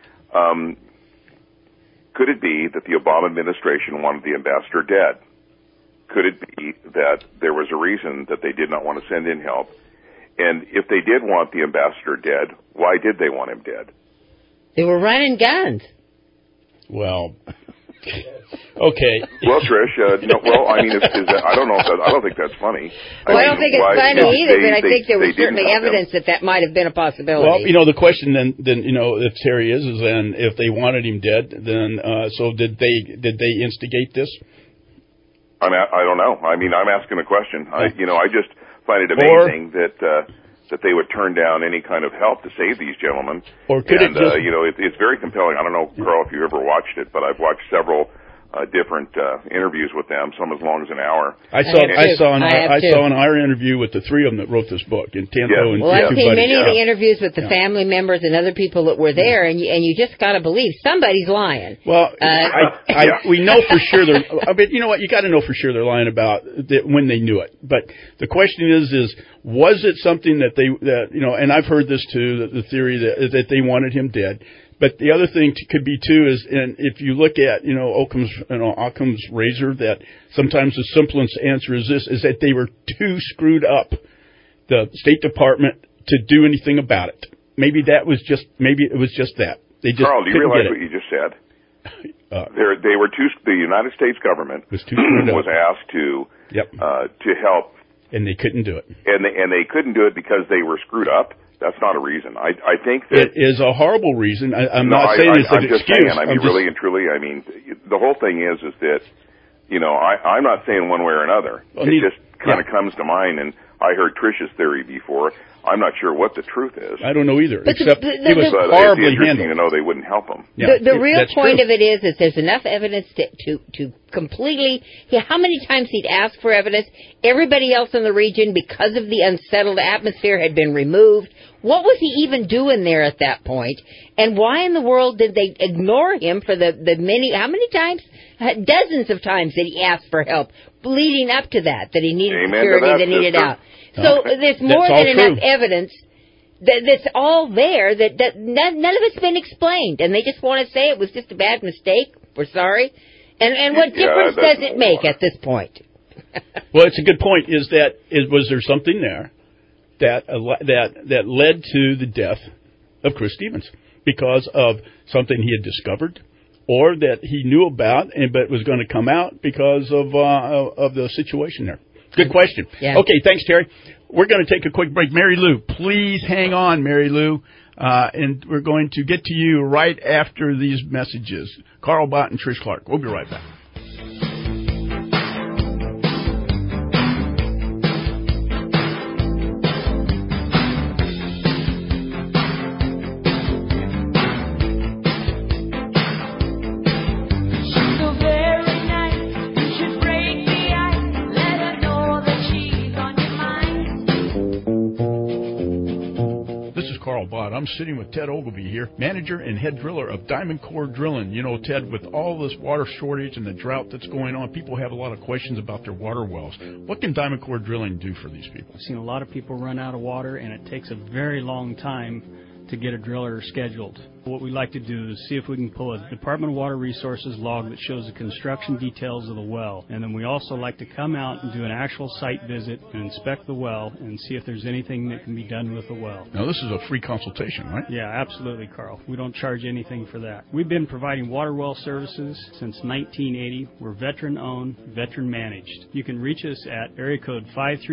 Could it be that the Obama administration wanted the ambassador dead? Could it be that there was a reason that they did not want to send in help? And if they did want the ambassador dead, why did they want him dead? They were running guns. Well, okay. Well, Trish, I mean, I don't know. I don't think that's funny. I don't think it's funny either, but I think there was certainly evidence that might have been a possibility. Well, the question then, if Terry is then if they wanted him dead, then so did they instigate this? I don't know. I mean, I'm asking a question. I just find it amazing that they would turn down any kind of help to save these gentlemen. Or could it's very compelling. I don't know, Carl, if you ever watched it, but I've watched several different interviews with them, some as long as an hour. I saw an hour interview with the three of them that wrote this book, and Tanto and I've seen many of the interviews with the family members and other people that were there, and you just got to believe somebody's lying. Well, we know for sure they're. But you know what? You got to know for sure they're lying about when they knew it. But the question is was it something that and I've heard this too, the theory that they wanted him dead. But the other thing could be, too, is, and if you look at, Occam's razor, that sometimes the simplest answer is this, is that they were too screwed up, the State Department, to do anything about it. Maybe it was just that. They just Carl, do you realize what you just said? The United States government was asked to help. And they couldn't do it. And they couldn't do it because they were screwed up? That's not a reason. I think that... It is a horrible reason. I'm not saying it's an excuse. I mean, really and truly, the whole thing is that, I'm not saying one way or another. It just kind of comes to mind, and I heard Trish's theory before. I'm not sure what the truth is. I don't know either, except it was horribly handled. To know they wouldn't help him. Yeah, the real point of it is there's enough evidence to completely... How many times he'd asked for evidence? Everybody else in the region, because of the unsettled atmosphere, had been removed. What was he even doing there at that point? And why in the world did they ignore him for the many... How many times? Dozens of times that he asked for help, leading up to that he needed security, that he needed out. So there's more than enough evidence that's all there that none of it's been explained, and they just want to say it was just a bad mistake. We're sorry. And what difference does it make at this point? Well, it's a good point. Was there something there that led to the death of Chris Stevens because of something he had discovered, or that he knew about but was going to come out because of the situation there? Good question. Yeah. Okay, thanks, Terry. We're going to take a quick break. Mary Lou, please hang on, Mary Lou, and we're going to get to you right after these messages. Carl Bott and Trish Clark. We'll be right back. I'm sitting with Ted Ogilvie here, manager and head driller of Diamond Core Drilling. You know, Ted, with all this water shortage and the drought that's going on, people have a lot of questions about their water wells. What can Diamond Core Drilling do for these people? I've seen a lot of people run out of water, and it takes a very long time to get a driller scheduled. What we like to do is see if we can pull a Department of Water Resources log that shows the construction details of the well. And then we also like to come out and do an actual site visit and inspect the well and see if there's anything that can be done with the well. Now, this is a free consultation, right? Yeah, absolutely, Carl. We don't charge anything for that. We've been providing water well services since 1980. We're veteran-owned, veteran-managed. You can reach us at area code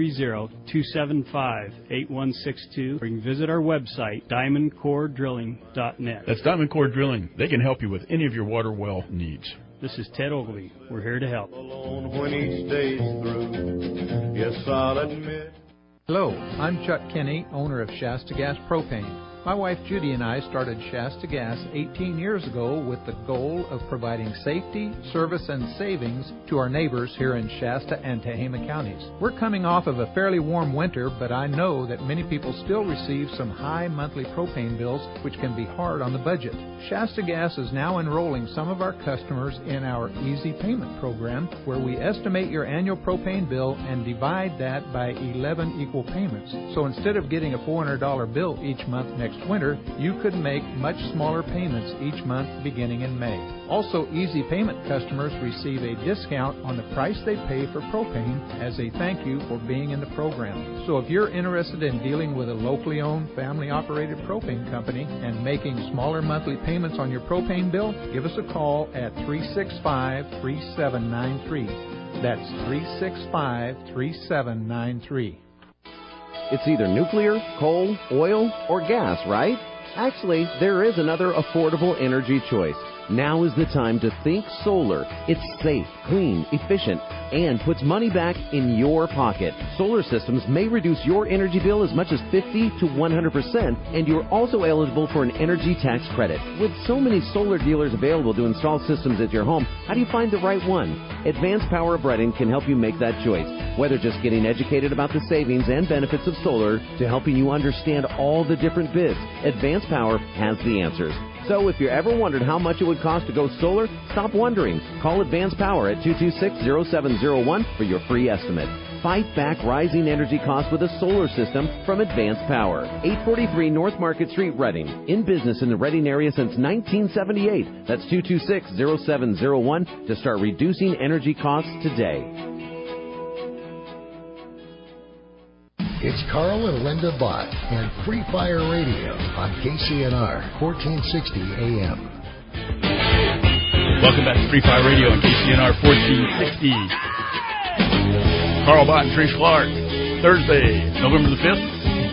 530-275-8162, or you can visit our website, diamondcoredrilling.net. That's Diamond Core Drilling. They can help you with any of your water well needs. This is Ted Ogilvie. We're here to help. When each day's through, yes, I'll admit. Hello, I'm Chuck Kinney, owner of Shasta Gas Propane. My wife Judy and I started Shasta Gas 18 years ago with the goal of providing safety, service, and savings to our neighbors here in Shasta and Tehama counties. We're coming off of a fairly warm winter, but I know that many people still receive some high monthly propane bills, which can be hard on the budget. Shasta Gas is now enrolling some of our customers in our Easy Payment program, where we estimate your annual propane bill and divide that by 11 equal payments. So instead of getting a $400 bill each month next winter, you could make much smaller payments each month beginning in May. Also, Easy Payment customers receive a discount on the price they pay for propane as a thank you for being in the program. So if you're interested in dealing with a locally owned, family-operated propane company and making smaller monthly payments on your propane bill, give us a call at 365-3793. That's 365-3793. It's either nuclear, coal, oil, or gas, right? Actually, there is another affordable energy choice. Now is the time to think solar. It's safe, clean, efficient, and puts money back in your pocket. Solar systems may reduce your energy bill as much as 50 to 100%, and you're also eligible for an energy tax credit. With so many solar dealers available to install systems at your home, how do you find the right one? Advanced Power of Reading can help you make that choice. Whether just getting educated about the savings and benefits of solar to helping you understand all the different bids, Advanced Power has the answers. So if you ever wondered how much it would cost to go solar, stop wondering. Call Advanced Power at 226-0701 for your free estimate. Fight back rising energy costs with a solar system from Advanced Power. 843 North Market Street, Reading. In business in the Reading area since 1978. That's 226-0701 to start reducing energy costs today. It's Carl and Linda Bott and Free Fire Radio on KCNR 1460 AM. Welcome back to Free Fire Radio on KCNR 1460. Carl Bott and Trish Clark. Thursday, November the 5th.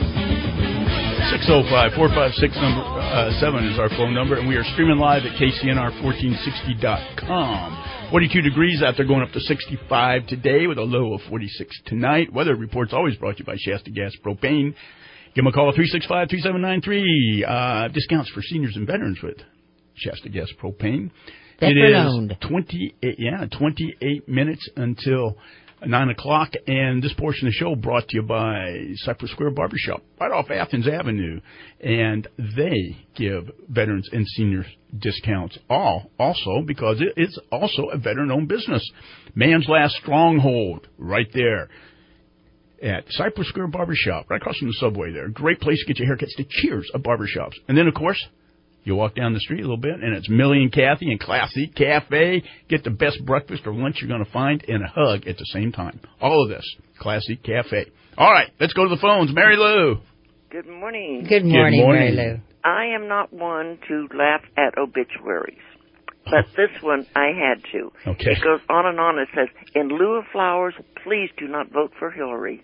605-456-7 is our phone number, and we are streaming live at KCNR1460.com. 42 degrees out there, going up to 65 today with a low of 46 tonight. Weather reports always brought to you by Shasta Gas Propane. Give them a call at 365-3793. Discounts for seniors and veterans with Shasta Gas Propane. Veteran-owned. It is 28 minutes until 9 o'clock, and this portion of the show brought to you by Cypress Square Barbershop, right off Athens Avenue, and they give veterans and seniors discounts also because it's also a veteran-owned business. Man's Last Stronghold, right there at Cypress Square Barbershop, right across from the subway there. Great place to get your haircuts, the cheers of barbershops. And then, of course, you walk down the street a little bit, and it's Millie and Kathy and Classic Cafe. Get the best breakfast or lunch you're going to find and a hug at the same time. All of this, Classic Cafe. All right, let's go to the phones. Mary Lou. Good morning. Good morning, Mary Lou. I am not one to laugh at obituaries, but this one I had to. Okay. It goes on and on. It says, in lieu of flowers, please do not vote for Hillary.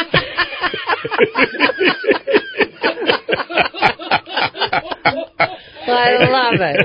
I love it.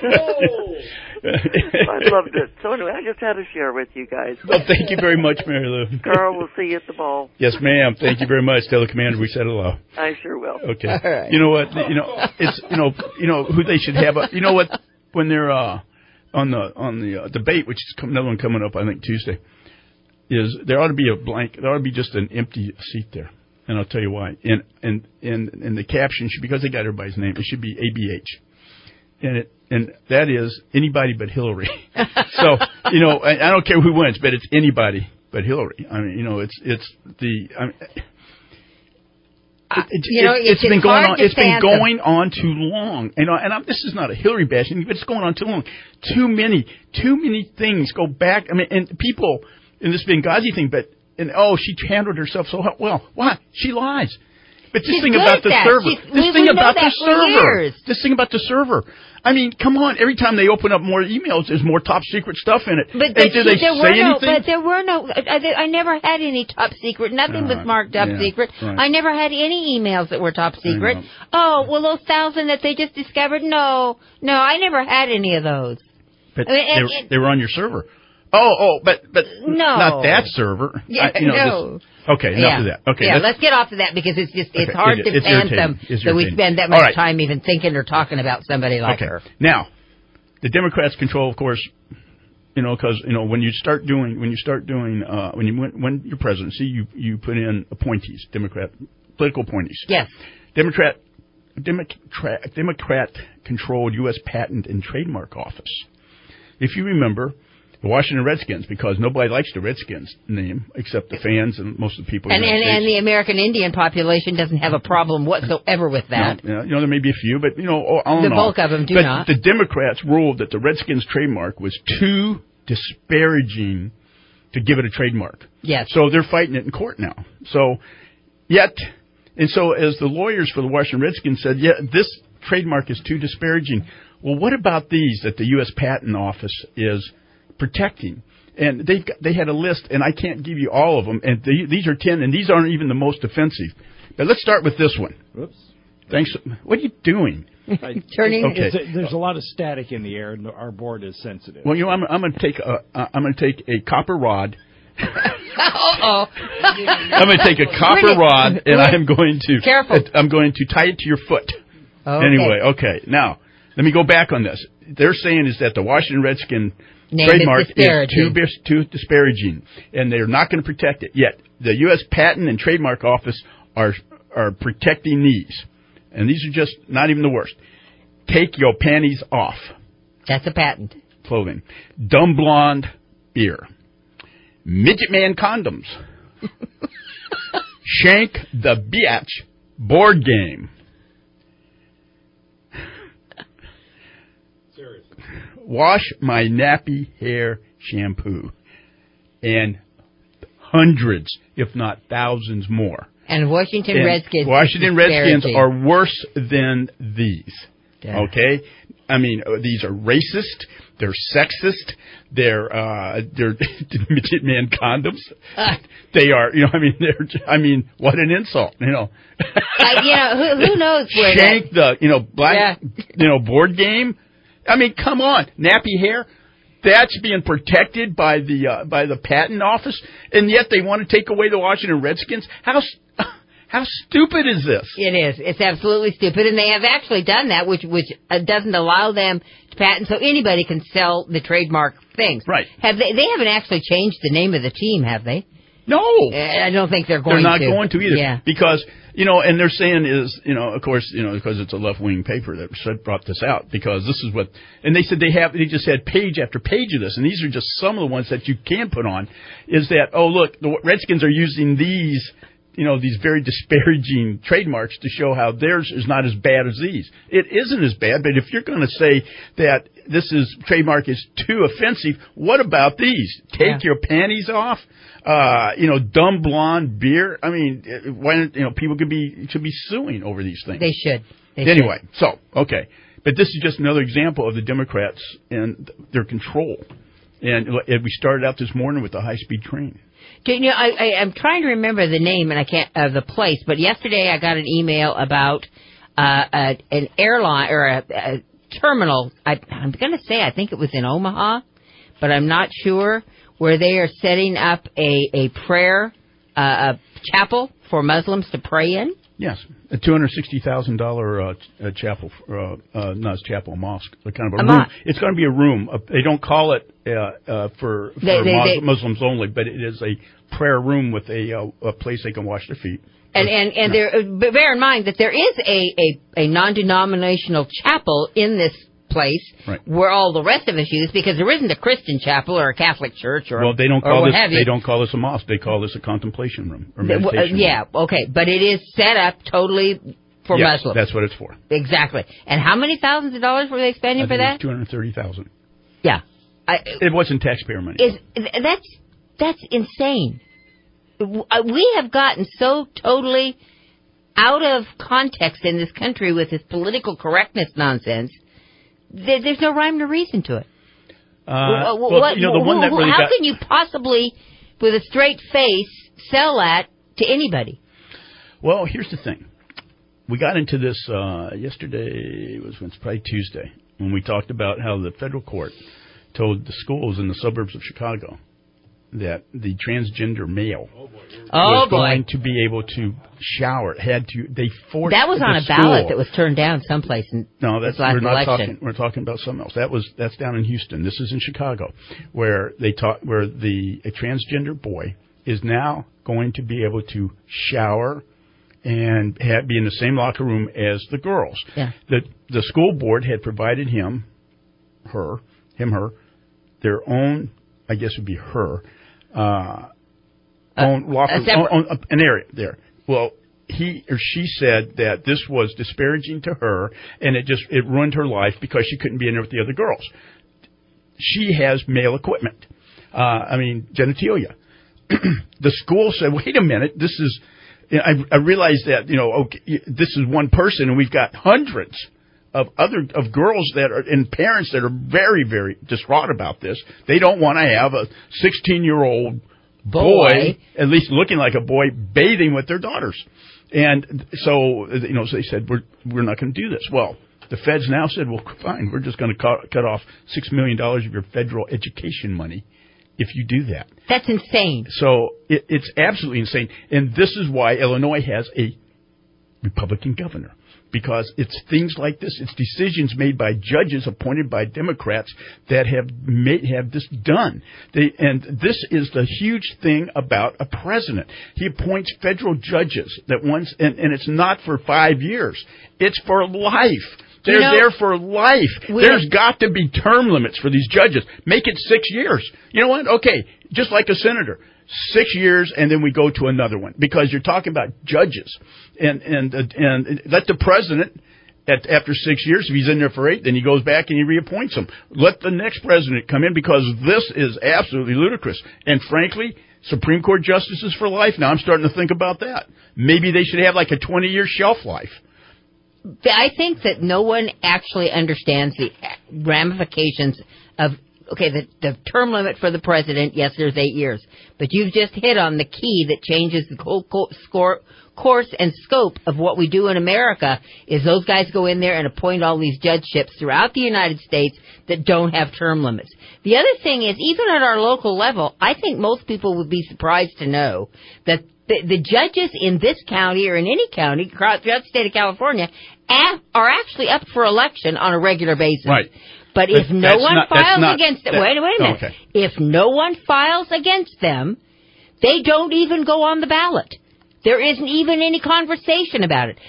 I loved it. So anyway, I just had to share with you guys. Well, thank you very much, Mary Lou. Carl, we'll see you at the ball. Yes, ma'am. Thank you very much. Tell the commander we said hello. I sure will. Okay. All right. You know what? It's who they should have. You know what? When they're on the debate, which is another one coming up, I think Tuesday, is there ought to be a blank. There ought to be just an empty seat there. And I'll tell you why. And the caption should, because they got everybody's name, it should be ABH. And that is anybody but Hillary. So, I don't care who wins, but it's anybody but Hillary. I mean, it's been going on. It's been fathom. going on too long. And this is not a Hillary bashing, but it's going on too long. Too many things go back. I mean, and people in this Benghazi thing, she handled herself so well. Why? She lies. But this thing about the server. This thing about the server. I mean, come on. Every time they open up more emails, there's more top secret stuff in it. But do they say anything? But there were no. I never had any top secret. Nothing was marked top secret. Right. I never had any emails that were top secret. Oh, well, those 1,000 that they just discovered. No, I never had any of those. But they were on your server. But no, not that server. Yeah, no. Okay, enough of that. Okay, let's get off of that because it's hard to fathom that we spend that much time even thinking or talking about somebody like her. Now, the Democrats control, of course, because when your presidency, you put in appointees, Democrat political appointees. Yes. Democrat controlled U.S. Patent and Trademark Office. If you remember, the Washington Redskins, because nobody likes the Redskins name except the fans and most of the people. And the American Indian population doesn't have a problem whatsoever with that. No, there may be a few, but the bulk of them do not. The Democrats ruled that the Redskins trademark was too disparaging to give it a trademark. Yes. So they're fighting it in court now. So as the lawyers for the Washington Redskins said, this trademark is too disparaging. Well, what about these that the U.S. Patent Office is protecting? And they had a list, and I can't give you all of them. And these are 10, and these aren't even the most offensive. But let's start with this one. Whoops. Thanks. What are you doing? Turning. Okay. There's a lot of static in the air, and our board is sensitive. Well, I'm going to take a copper rod. Uh-oh. I'm going to take a copper rod, and I'm going to tie it to your foot. Okay. Anyway, okay. Now, let me go back on this. They're saying is that the Washington Redskin name trademark is too disparaging, and they're not going to protect it. Yet the U.S. Patent and Trademark Office are protecting these, and these are just not even the worst. Take your panties off. That's a patent. Clothing. Dumb blonde beer. Midget man condoms. Shank the Biatch board game. Seriously. Wash my nappy hair shampoo. And hundreds, if not thousands more. And Washington Redskins are worse than these. Yeah. Okay? I mean, these are racist. They're sexist. They're midget man condoms. They are, what an insult, who knows where Shank the, board game. I mean, come on, nappy hair. That's being protected by the patent office, and yet they want to take away the Washington Redskins. How stupid is this? It is. It's absolutely stupid, and they have actually done that, which doesn't allow them to patent, so anybody can sell the trademark things. Right. They haven't actually changed the name of the team, have they? No. I don't think they're going to. They're not going to either. Yeah. Because, and they're saying is, of course, because it's a left-wing paper that brought this out, because this is what, and they said they just had page after page of this, and these are just some of the ones that you can put on, is that, look, the Redskins are using these very disparaging trademarks to show how theirs is not as bad as these. It isn't as bad, but if you're going to say that trademark is too offensive, what about these? Take your panties off? Dumb blonde beer? I mean, why people should be suing over these things. They should. So, okay. But this is just another example of the Democrats and their control. And we started out this morning with the high-speed train. I'm trying to remember the name and I can't the place, but yesterday I got an email about an airline or a terminal. I'm going to say I think it was in Omaha, but I'm not sure, where they are setting up a prayer chapel for Muslims to pray in. Yes, a $260,000 chapel, not chapel, a mosque, kind of a room. It's going to be a room. They don't call it for Muslims only, but it is a prayer room with a place they can wash their feet. But bear in mind that there is a non-denominational chapel in this place Right. where all the rest of us use, because there isn't a Christian chapel or a Catholic church or Well, they don't or call what this. have you. They don't call this a mosque. They call this a contemplation room or Well, meditation yeah, room. okay, but it is set up totally for Yes, Muslims. that's what it's for. Exactly. And how many thousands of dollars were they spending for that? $230,000. Yeah. It wasn't taxpayer money. That's insane. We have gotten so totally out of context in this country with this political correctness nonsense. There's no rhyme or reason to it. The one that really how got... can you possibly, with a straight face, sell that to anybody? Well, here's the thing. We got into this yesterday. It's probably Tuesday, when we talked about how the federal court told the schools in the suburbs of Chicago that the transgender male was going to be able to shower. They forced that was on a ballot that was turned down someplace in this last election. We're talking about something else. That's down in Houston. This is in Chicago, where a transgender boy is now going to be able to shower and be in the same locker room as the girls. Yeah. The school board had provided her, their own, I guess it would be her, own locker room, an area there. Well, he or she said that this was disparaging to her, and it ruined her life because she couldn't be in there with the other girls. She has male equipment. Genitalia. The school said, wait a minute, this is... I realize that, this is one person, and we've got hundreds of girls and parents that are very, very distraught about this. They don't want to have a 16-year-old boy, at least looking like a boy, bathing with their daughters. And so, so they said, we're not going to do this. Well, the feds now said, well, fine, we're just going to cut off $6 million of your federal education money if you do that. That's insane. So it's absolutely insane. And this is why Illinois has a Republican governor. Because it's things like this. It's decisions made by judges appointed by Democrats that have this done. And this is the huge thing about a president. He appoints federal judges and it's not for 5 years. It's for life. They're there for life. There's got to be term limits for these judges. Make it 6 years. You know what? Okay, just like a senator. 6 years, and then we go to another one. Because you're talking about judges. And let the president, after 6 years, if he's in there for 8, then he goes back and he reappoints them. Let the next president come in, because this is absolutely ludicrous. And frankly, Supreme Court justices for life. Now I'm starting to think about that. Maybe they should have like a 20-year shelf life. I think that no one actually understands the ramifications of, the term limit for the president, yes, there's 8 years. But you've just hit on the key that changes the whole course and scope of what we do in America, is those guys go in there and appoint all these judgeships throughout the United States that don't have term limits. The other thing is, even at our local level, I think most people would be surprised to know that the judges in this county or in any county throughout the state of California are actually up for election on a regular basis. Right. But if no one files against them, wait a minute. Okay. If no one files against them, they don't even go on the ballot. There isn't even any conversation about it.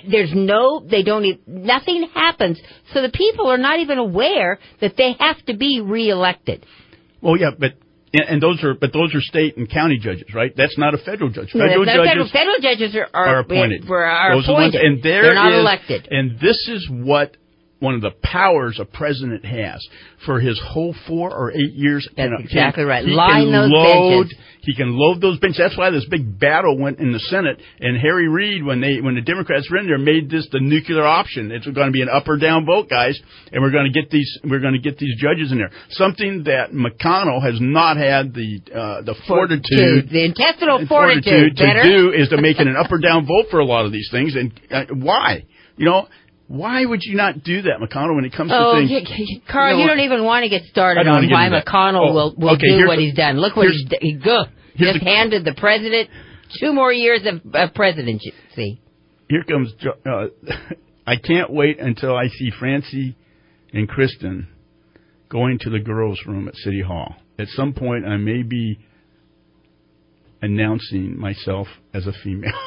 Nothing happens. So the people are not even aware that they have to be reelected. Well, yeah, but those are state and county judges, right? That's not a federal judge. Federal judges are appointed. Are appointed. And they're not elected. And this is what one of the powers a president has for his whole 4 or 8 years. That's exactly right. Line those benches. He can load those benches. That's why this big battle went in the Senate. And Harry Reid, when the Democrats were in there, made this the nuclear option. It's going to be an up or down vote, guys, and we're going to get these judges in there. Something that McConnell has not had the fortitude, the intestinal fortitude to do, is to make it an up or down vote for a lot of these things. And why? Why would you not do that, McConnell, when it comes to things? Carl, you don't even want to get started on why McConnell will do what he's done. Look what he just handed the president 2 more years of presidency. Here comes, I can't wait until I see Francie and Kristen going to the girls' room at City Hall. At some point, I may be announcing myself as a female.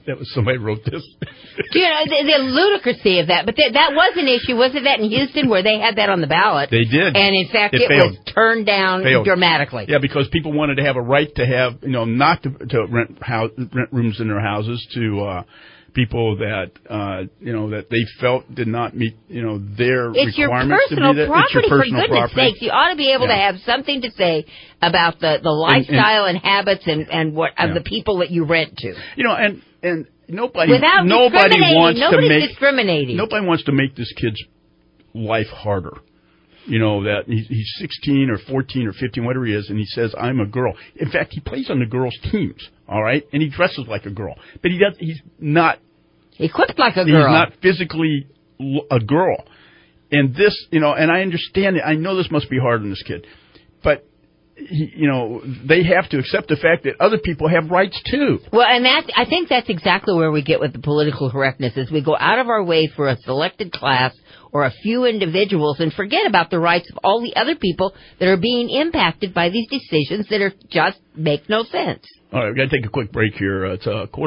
That was somebody wrote this. You know, the ludicrousy of that. But that was an issue. Wasn't that in Houston where they had that on the ballot? They did. And, in fact, it failed. was turned down dramatically. Yeah, because people wanted to have a right to have, not to rent rooms in their houses to people that, that they felt did not meet, their it's requirements to be there. Property, it's your personal for goodness property. sakes. You ought to be able to have something to say about the lifestyle and habits and what of the people that you rent to. And nobody Nobody's discriminating. Nobody wants to make this kid's life harder. That he's 16 or 14 or 15, whatever he is, and he says, I'm a girl. In fact, he plays on the girls' teams, all right? And he dresses like a girl. But he's not... He cooks like a girl. He's not physically a girl. And this, and I understand it. I know this must be hard on this kid. But... they have to accept the fact that other people have rights too. Well, and I think that's exactly where we get with the political correctness, is we go out of our way for a selected class or a few individuals and forget about the rights of all the other people that are being impacted by these decisions that are just make no sense. All right, we've got to take a quick break here. It's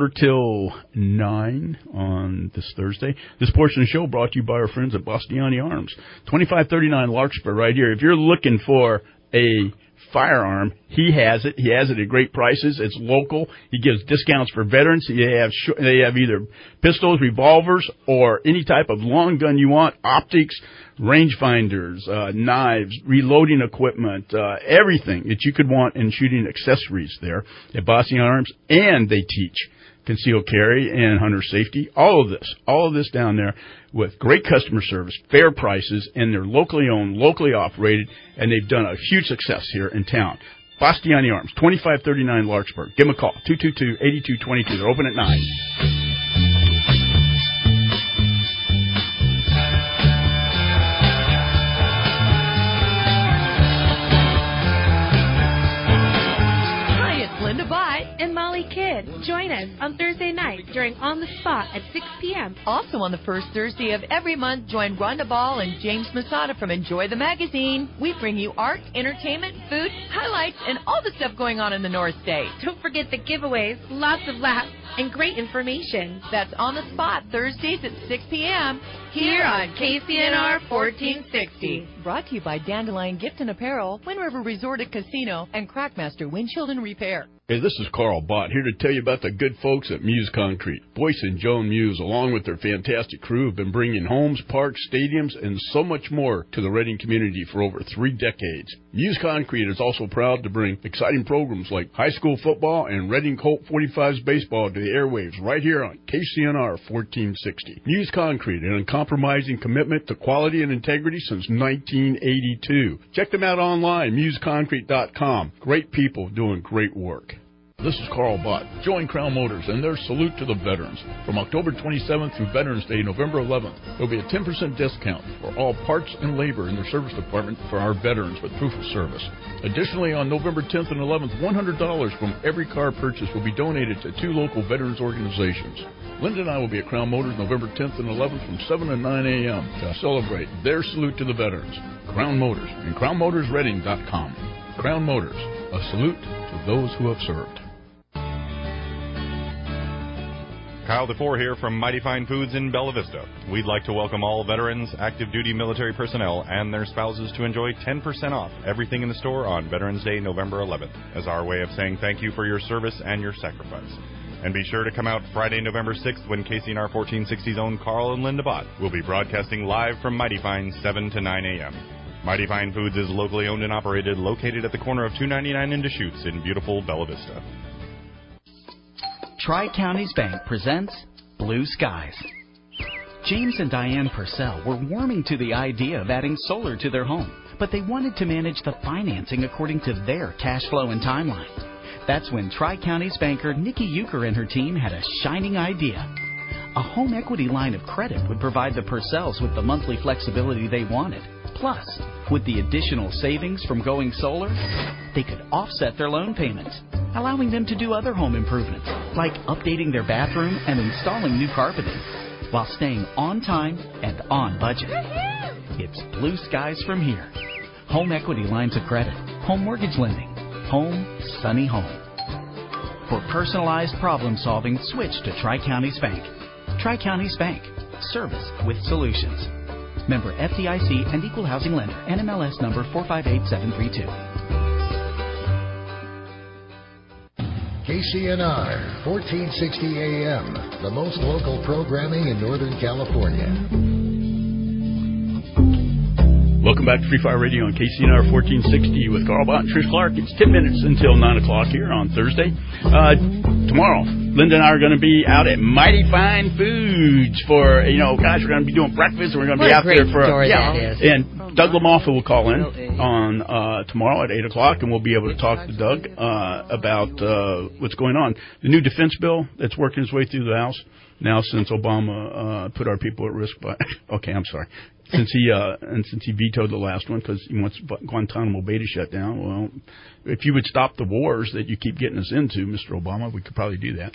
8:45 on this Thursday. This portion of the show brought to you by our friends at Bastiani Arms. 2539 Larkspur right here. If you're looking for a firearm, he has it. He has it at great prices. It's local. He gives discounts for veterans. They have either pistols, revolvers, or any type of long gun you want, optics, rangefinders, knives, reloading equipment, everything that you could want in shooting accessories there at Bossy Arms. And they teach concealed carry and hunter safety. All of this down there with great customer service, fair prices, and they're locally owned, locally operated, and they've done a huge success here in town. Bastiani Arms, 2539 Larkspur. Give them a call, 222-8222. They're open at 9. Kidd. Join us on Thursday night during On the Spot at 6 p.m. Also on the first Thursday of every month, join Rhonda Ball and James Masada from Enjoy the Magazine. We bring you art, entertainment, food, highlights, and all the stuff going on in the North State. Don't forget the giveaways, lots of laughs, and great information. That's On the Spot, Thursdays at 6 p.m. here on KCNR 1460. Brought to you by Dandelion Gift and Apparel, Wind River Resort and Casino, and Crackmaster Windshield and Repair. Hey, this is Carl Bott here to tell you about the good folks at Muse Concrete. Boyce and Joan Muse, along with their fantastic crew, have been bringing homes, parks, stadiums, and so much more to the Reading community for over 3 decades. Muse Concrete is also proud to bring exciting programs like high school football and Reading Colt 45s baseball to the airwaves right here on KCNR 1460. Muse Concrete, an uncompromising commitment to quality and integrity since 1982. Check them out online, museconcrete.com. Great people doing great work. This is Carl Bott. Join Crown Motors and their Salute to the Veterans. From October 27th through Veterans Day, November 11th, there will be a 10% discount for all parts and labor in their service department for our veterans with proof of service. Additionally, on November 10th and 11th, $100 from every car purchase will be donated to 2 local veterans organizations. Linda and I will be at Crown Motors November 10th and 11th from 7 to 9 a.m. to celebrate their Salute to the Veterans. Crown Motors and CrownMotorsReading.com. Crown Motors, a salute to those who have served. Kyle DeFore here from Mighty Fine Foods in Bella Vista. We'd like to welcome all veterans, active duty military personnel, and their spouses to enjoy 10% off everything in the store on Veterans Day, November 11th, as our way of saying thank you for your service and your sacrifice. And be sure to come out Friday, November 6th, when KCNR 1460's own Carl and Linda Bott will be broadcasting live from Mighty Fine, 7 to 9 a.m. Mighty Fine Foods is locally owned and operated, located at the corner of 299 and Deschutes in beautiful Bella Vista. Tri-Counties Bank presents Blue Skies. James and Diane Purcell were warming to the idea of adding solar to their home, but they wanted to manage the financing according to their cash flow and timeline. That's when Tri-Counties banker Nikki Euchre and her team had a shining idea. A home equity line of credit would provide the Purcells with the monthly flexibility they wanted. Plus, with the additional savings from going solar, they could offset their loan payments, allowing them to do other home improvements, like updating their bathroom and installing new carpeting, while staying on time and on budget. It's blue skies from here. Home equity lines of credit, home mortgage lending, home, sunny home. For personalized problem solving, switch to Tri-Counties Bank. Tri-Counties Bank. Service with solutions. Member FDIC and Equal Housing Lender. NMLS number 458732. KCNR, 1460 AM, the most local programming in Northern California. Welcome back to Free Fire Radio on KCNR 1460 with Carl Bott and Trish Clark. It's 10 minutes until 9 o'clock here on Thursday. Tomorrow, Linda and I are going to be out at Mighty Fine Foods for, we're going to be doing breakfast, and we're going to be out there for that is. And Doug LaMoffa will call in on tomorrow at 8 o'clock, and we'll be able to talk to Doug about what's going on. The new defense bill that's working its way through the House now since Obama put our people at risk. But okay, I'm sorry. Since he vetoed the last one because he wants Guantanamo Bay to shut down. Well, if you would stop the wars that you keep getting us into, Mr. Obama, we could probably do that.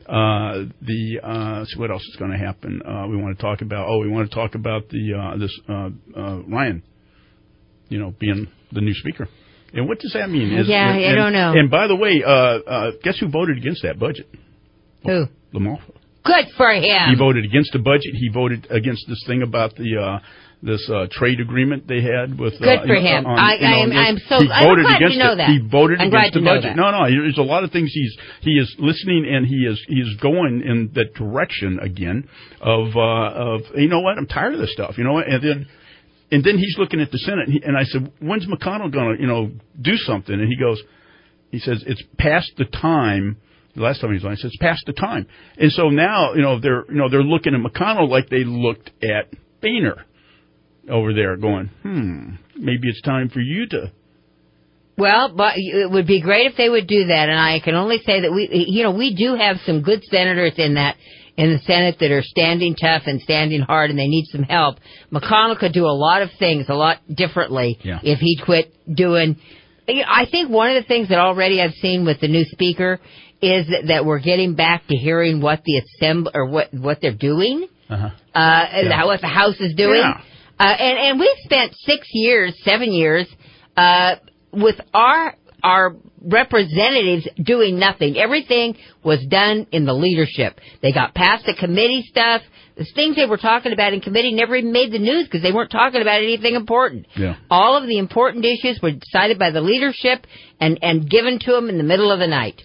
So what else is going to happen? We want to talk about this Ryan, being the new speaker. And what does that mean? I don't know. And by the way, guess who voted against that budget? Who? LaMoffa. Good for him. He voted against the budget. He voted against this thing about this trade agreement they had with. Good for him. I'm glad to know that. He voted against the budget. That. No, there's a lot of things he is listening, and he is going in that direction again of you know what, I'm tired of this stuff, and then he's looking at the Senate, and I said, when's McConnell going to do something? And he says it's past the time. The last time he was on, he said, it's past the time. And so now, they're looking at McConnell like they looked at Boehner over there going, maybe it's time for you to. Well, but it would be great if they would do that. And I can only say that we do have some good senators in the Senate that are standing tough and standing hard, and they need some help. McConnell could do a lot of things a lot differently if he'd quit doing. I think one of the things that already I've seen with the new speaker is that we're getting back to hearing what the what they're doing, what the House is doing, and we've spent 7 years with our representatives doing nothing. Everything was done in the leadership. They got past the committee stuff. The things they were talking about in committee never even made the news because they weren't talking about anything important. Yeah. All of the important issues were decided by the leadership and given to them in the middle of the night.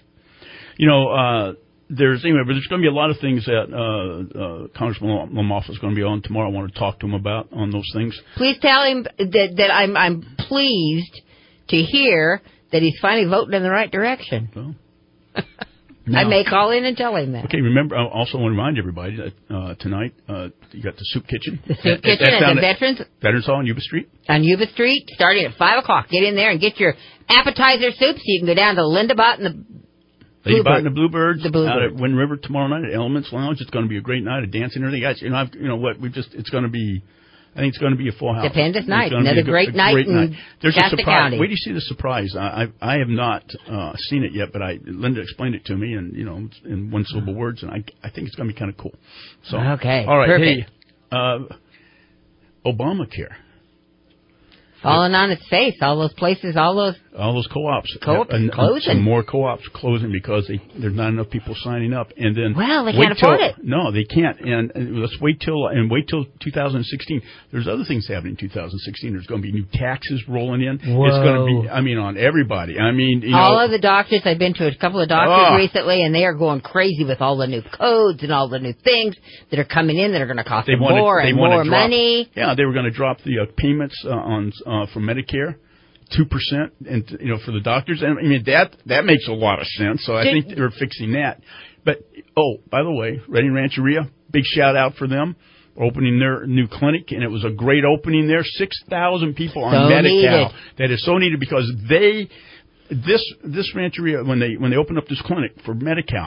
There's going to be a lot of things that Congressman LaMoffa is going to be on tomorrow. I want to talk to him about on those things. Please tell him that I'm pleased to hear that he's finally voting in the right direction. Oh. I may call in and tell him that. Okay, remember, I also want to remind everybody that tonight you got the Soup Kitchen. The Soup Kitchen at the Veterans Hall on Yuba Street. On Yuba Street, starting at 5 o'clock. Get in there and get your appetizer soup so you can go down to Linda Bott and the Bluebirds out at Wind River tomorrow night at Elements Lounge. It's going to be a great night of dancing and everything. Guys, it's going to be. I think it's going to be a full house. Stupendous night. Another great night in Shasta County. Wait till you see the surprise. I have not seen it yet, but Linda explained it to me, and in one syllable words, and I think it's going to be kind of cool. So okay, all right, perfect. Hey, Obamacare. Falling on its face. All those places, all those co-ops. Closing. Some more co-ops closing because there's not enough people signing up. And then they can't afford it. No, they can't. And let's wait till 2016. There's other things happening in 2016. There's going to be new taxes rolling in. Whoa. It's going to be, on everybody. All of the doctors. I've been to a couple of doctors recently, and they are going crazy with all the new codes and all the new things that are coming in that are going to cost them more money. Yeah, they were going to drop the payments for Medicare. 2%, and for the doctors, and that makes a lot of sense. So I think they're fixing that. But by the way, Redding Rancheria, big shout out for them opening their new clinic, and it was a great opening there. 6,000 people on Medi-Cal. That is so needed because this Rancheria when they opened up this clinic for Medi-Cal,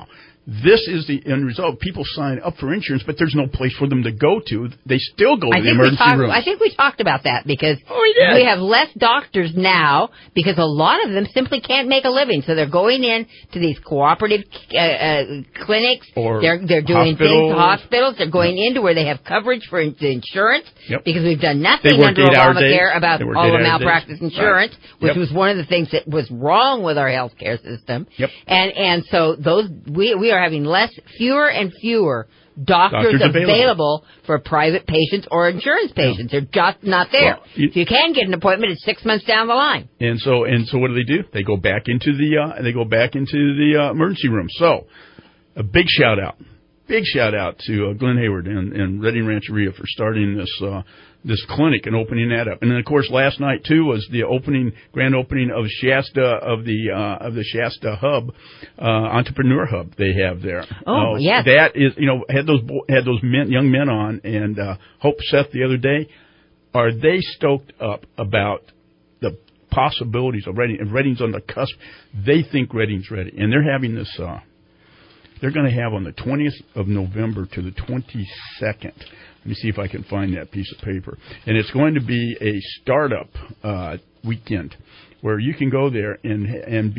This is the end result. People sign up for insurance, but there's no place for them to go to. They still go to the emergency room. I think we talked about that because we have less doctors now because a lot of them simply can't make a living. So they're going in to these cooperative clinics. Or they're doing hospitals. They're going into where they have coverage for the insurance because we've done nothing under Obamacare about all the malpractice insurance, which was one of the things that was wrong with our health care system. And so we are having fewer and fewer doctors available for private patients or insurance patients. They're just not there. Well, if you can get an appointment, it's 6 months down the line. And so what do? They go back into the emergency room. So a big shout out to Glenn Hayward and Redding Rancheria for starting this clinic and opening that up. And then of course last night too was the grand opening of Shasta of the Shasta Hub, Entrepreneur Hub they have there. Oh, yes. That is, had those young men on, and Hope Seth the other day. Are they stoked up about the possibilities of Redding? If Redding's on the cusp, they think Redding's ready, and they're having this. They're going to have on the 20th of November to the 22nd. Let me see if I can find that piece of paper. And it's going to be a startup weekend where you can go there and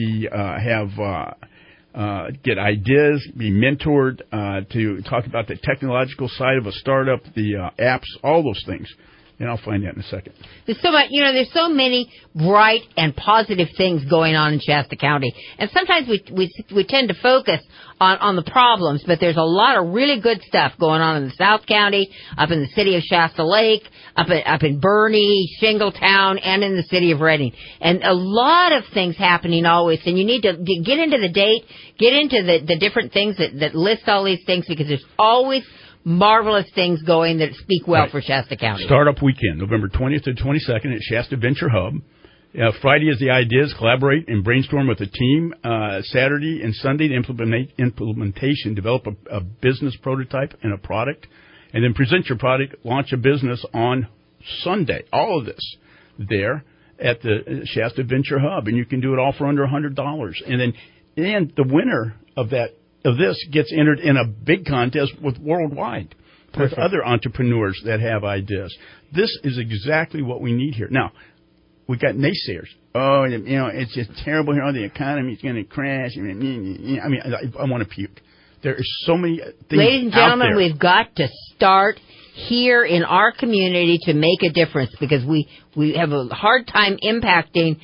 get ideas, be mentored to talk about the technological side of a startup, the apps, all those things. And I'll find that in a second. There's so much, there's so many bright and positive things going on in Shasta County. And sometimes we tend to focus on the problems, but there's a lot of really good stuff going on in the South County, up in the city of Shasta Lake, up in Bernie, Shingletown, and in the city of Redding. And a lot of things happening always. And you need to get into the date, get into the different things that list all these things, because there's always marvelous things going that speak well for Shasta County. Startup weekend, November 20th to 22nd at Shasta Venture Hub. Friday is the ideas, collaborate and brainstorm with the team. Saturday and Sunday, the implementation, develop a business prototype and a product, and then present your product, launch a business on Sunday. All of this there at the Shasta Venture Hub, and you can do it all for under $100. And the winner of this gets entered in a big contest with Worldwide, with other entrepreneurs that have ideas. This is exactly what we need here. Now, we got naysayers. Oh, it's just terrible here. The economy's going to crash. I mean, I want to puke. There are so many things. Ladies and gentlemen, we've got to start here in our community to make a difference, because we have a hard time impacting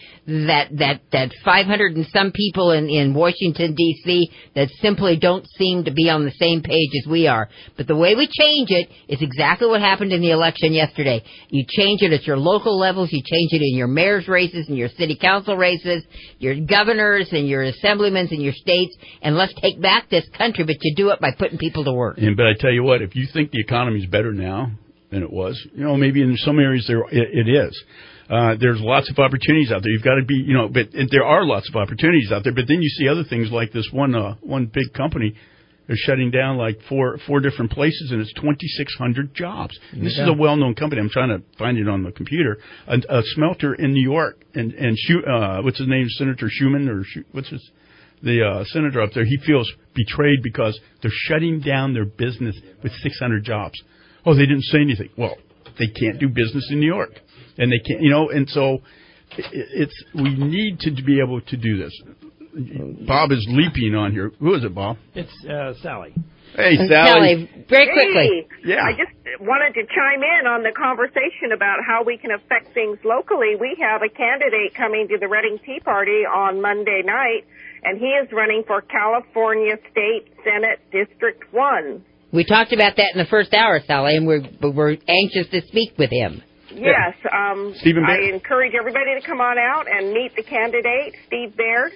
that 500 and some people in Washington, D.C. that simply don't seem to be on the same page as we are. But the way we change it is exactly what happened in the election yesterday. You change it at your local levels. You change it in your mayor's races and your city council races, your governors and your assemblymen and your states, and let's take back this country, but you do it by putting people to work. But I tell you what, if you think the economy's better now than it was, maybe in some areas it is. There's lots of opportunities out there. You've got to be, but there are lots of opportunities out there. But then you see other things like this one big company is shutting down like four different places, and it's 2,600 jobs. And this is a well-known company. I'm trying to find it on the computer. A smelter in New York, and what's his name, Senator Schumann, the senator up there. He feels betrayed because they're shutting down their business with 600 jobs. Oh, they didn't say anything. Well, they can't do business in New York, and they can't, and so we need to be able to do this. Bob is leaping on here. Who is it, Bob? It's Sally. Hey, Sally. Very quickly. Yeah. I just wanted to chime in on the conversation about how we can affect things locally. We have a candidate coming to the Redding Tea Party on Monday night, and he is running for California State Senate District 1. We talked about that in the first hour, Sally, and we're anxious to speak with him. Yes. Stephen Baird. I encourage everybody to come on out and meet the candidate, Steve Baird,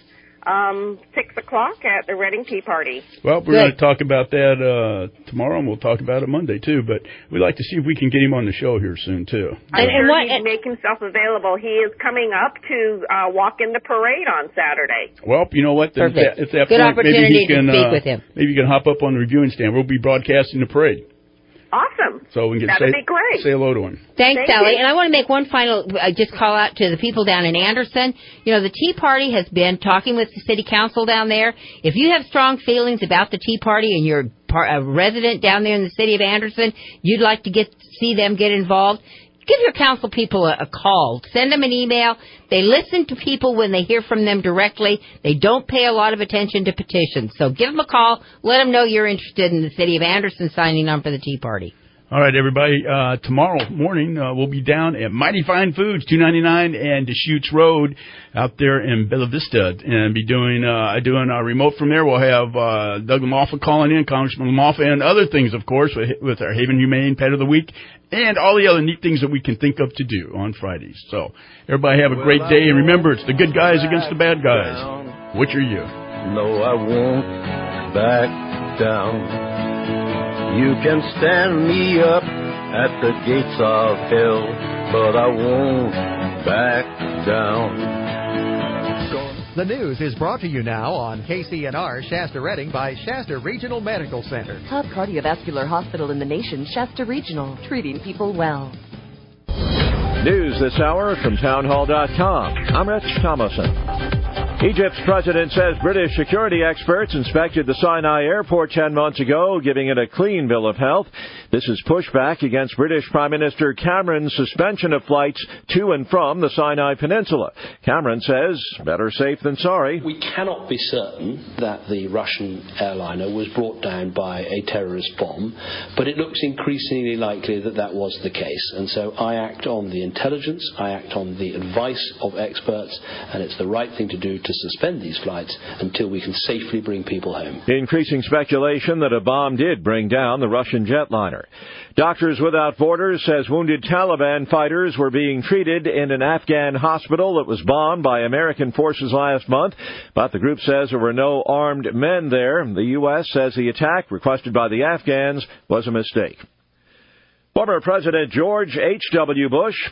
6 o'clock at the Redding Tea Party. Well, we're going to talk about that tomorrow, and we'll talk about it Monday, too. But we'd like to see if we can get him on the show here soon, too. I'm sure he'd make himself available. He is coming up to walk in the parade on Saturday. Well, you know what? Perfect. At that Good point, opportunity to speak with him. Maybe you can hop up on the reviewing stand. We'll be broadcasting the parade. Awesome. So we can That'd be great. say hello to him. Thanks, Thank Sally. you. And I want to make one final just call out to the people down in Anderson. You know, the Tea Party has been talking with the city council down there. If you have strong feelings about the Tea Party and you're a resident down there in the city of Anderson, you'd like to see them get involved, give your council people a call. Send them an email. They listen to people when they hear from them directly. They don't pay a lot of attention to petitions. So give them a call. Let them know you're interested in the city of Anderson signing on for the Tea Party. All right, everybody. Tomorrow morning, we'll be down at Mighty Fine Foods, 299 and Deschutes Road out there in Bella Vista, and be doing our remote from there. We'll have Doug LaMalfa calling in, Congressman LaMalfa, and other things, of course, with our Haven Humane Pet of the Week and all the other neat things that we can think of to do on Fridays. So everybody have a great day, and remember, it's the good guys against the bad guys. Which are you? No, I won't back down. You can stand me up at the gates of hell, but I won't back down. The news is brought to you now on KCNR Shasta Redding by Shasta Regional Medical Center. Top cardiovascular hospital in the nation, Shasta Regional, treating people well. News this hour from townhall.com. I'm Rich Thomason. Egypt's president says British security experts inspected the Sinai airport 10 months ago, giving it a clean bill of health. This is pushback against British Prime Minister Cameron's suspension of flights to and from the Sinai Peninsula. Cameron says, better safe than sorry. We cannot be certain that the Russian airliner was brought down by a terrorist bomb, but it looks increasingly likely that that was the case. And so I act on the intelligence, I act on the advice of experts, and it's the right thing to do to suspend these flights until we can safely bring people home. Increasing speculation that a bomb did bring down the Russian jetliner. Doctors Without Borders says wounded Taliban fighters were being treated in an Afghan hospital that was bombed by American forces last month, but the group says there were no armed men there. The U.S. says the attack requested by the Afghans was a mistake. Former President George H.W. Bush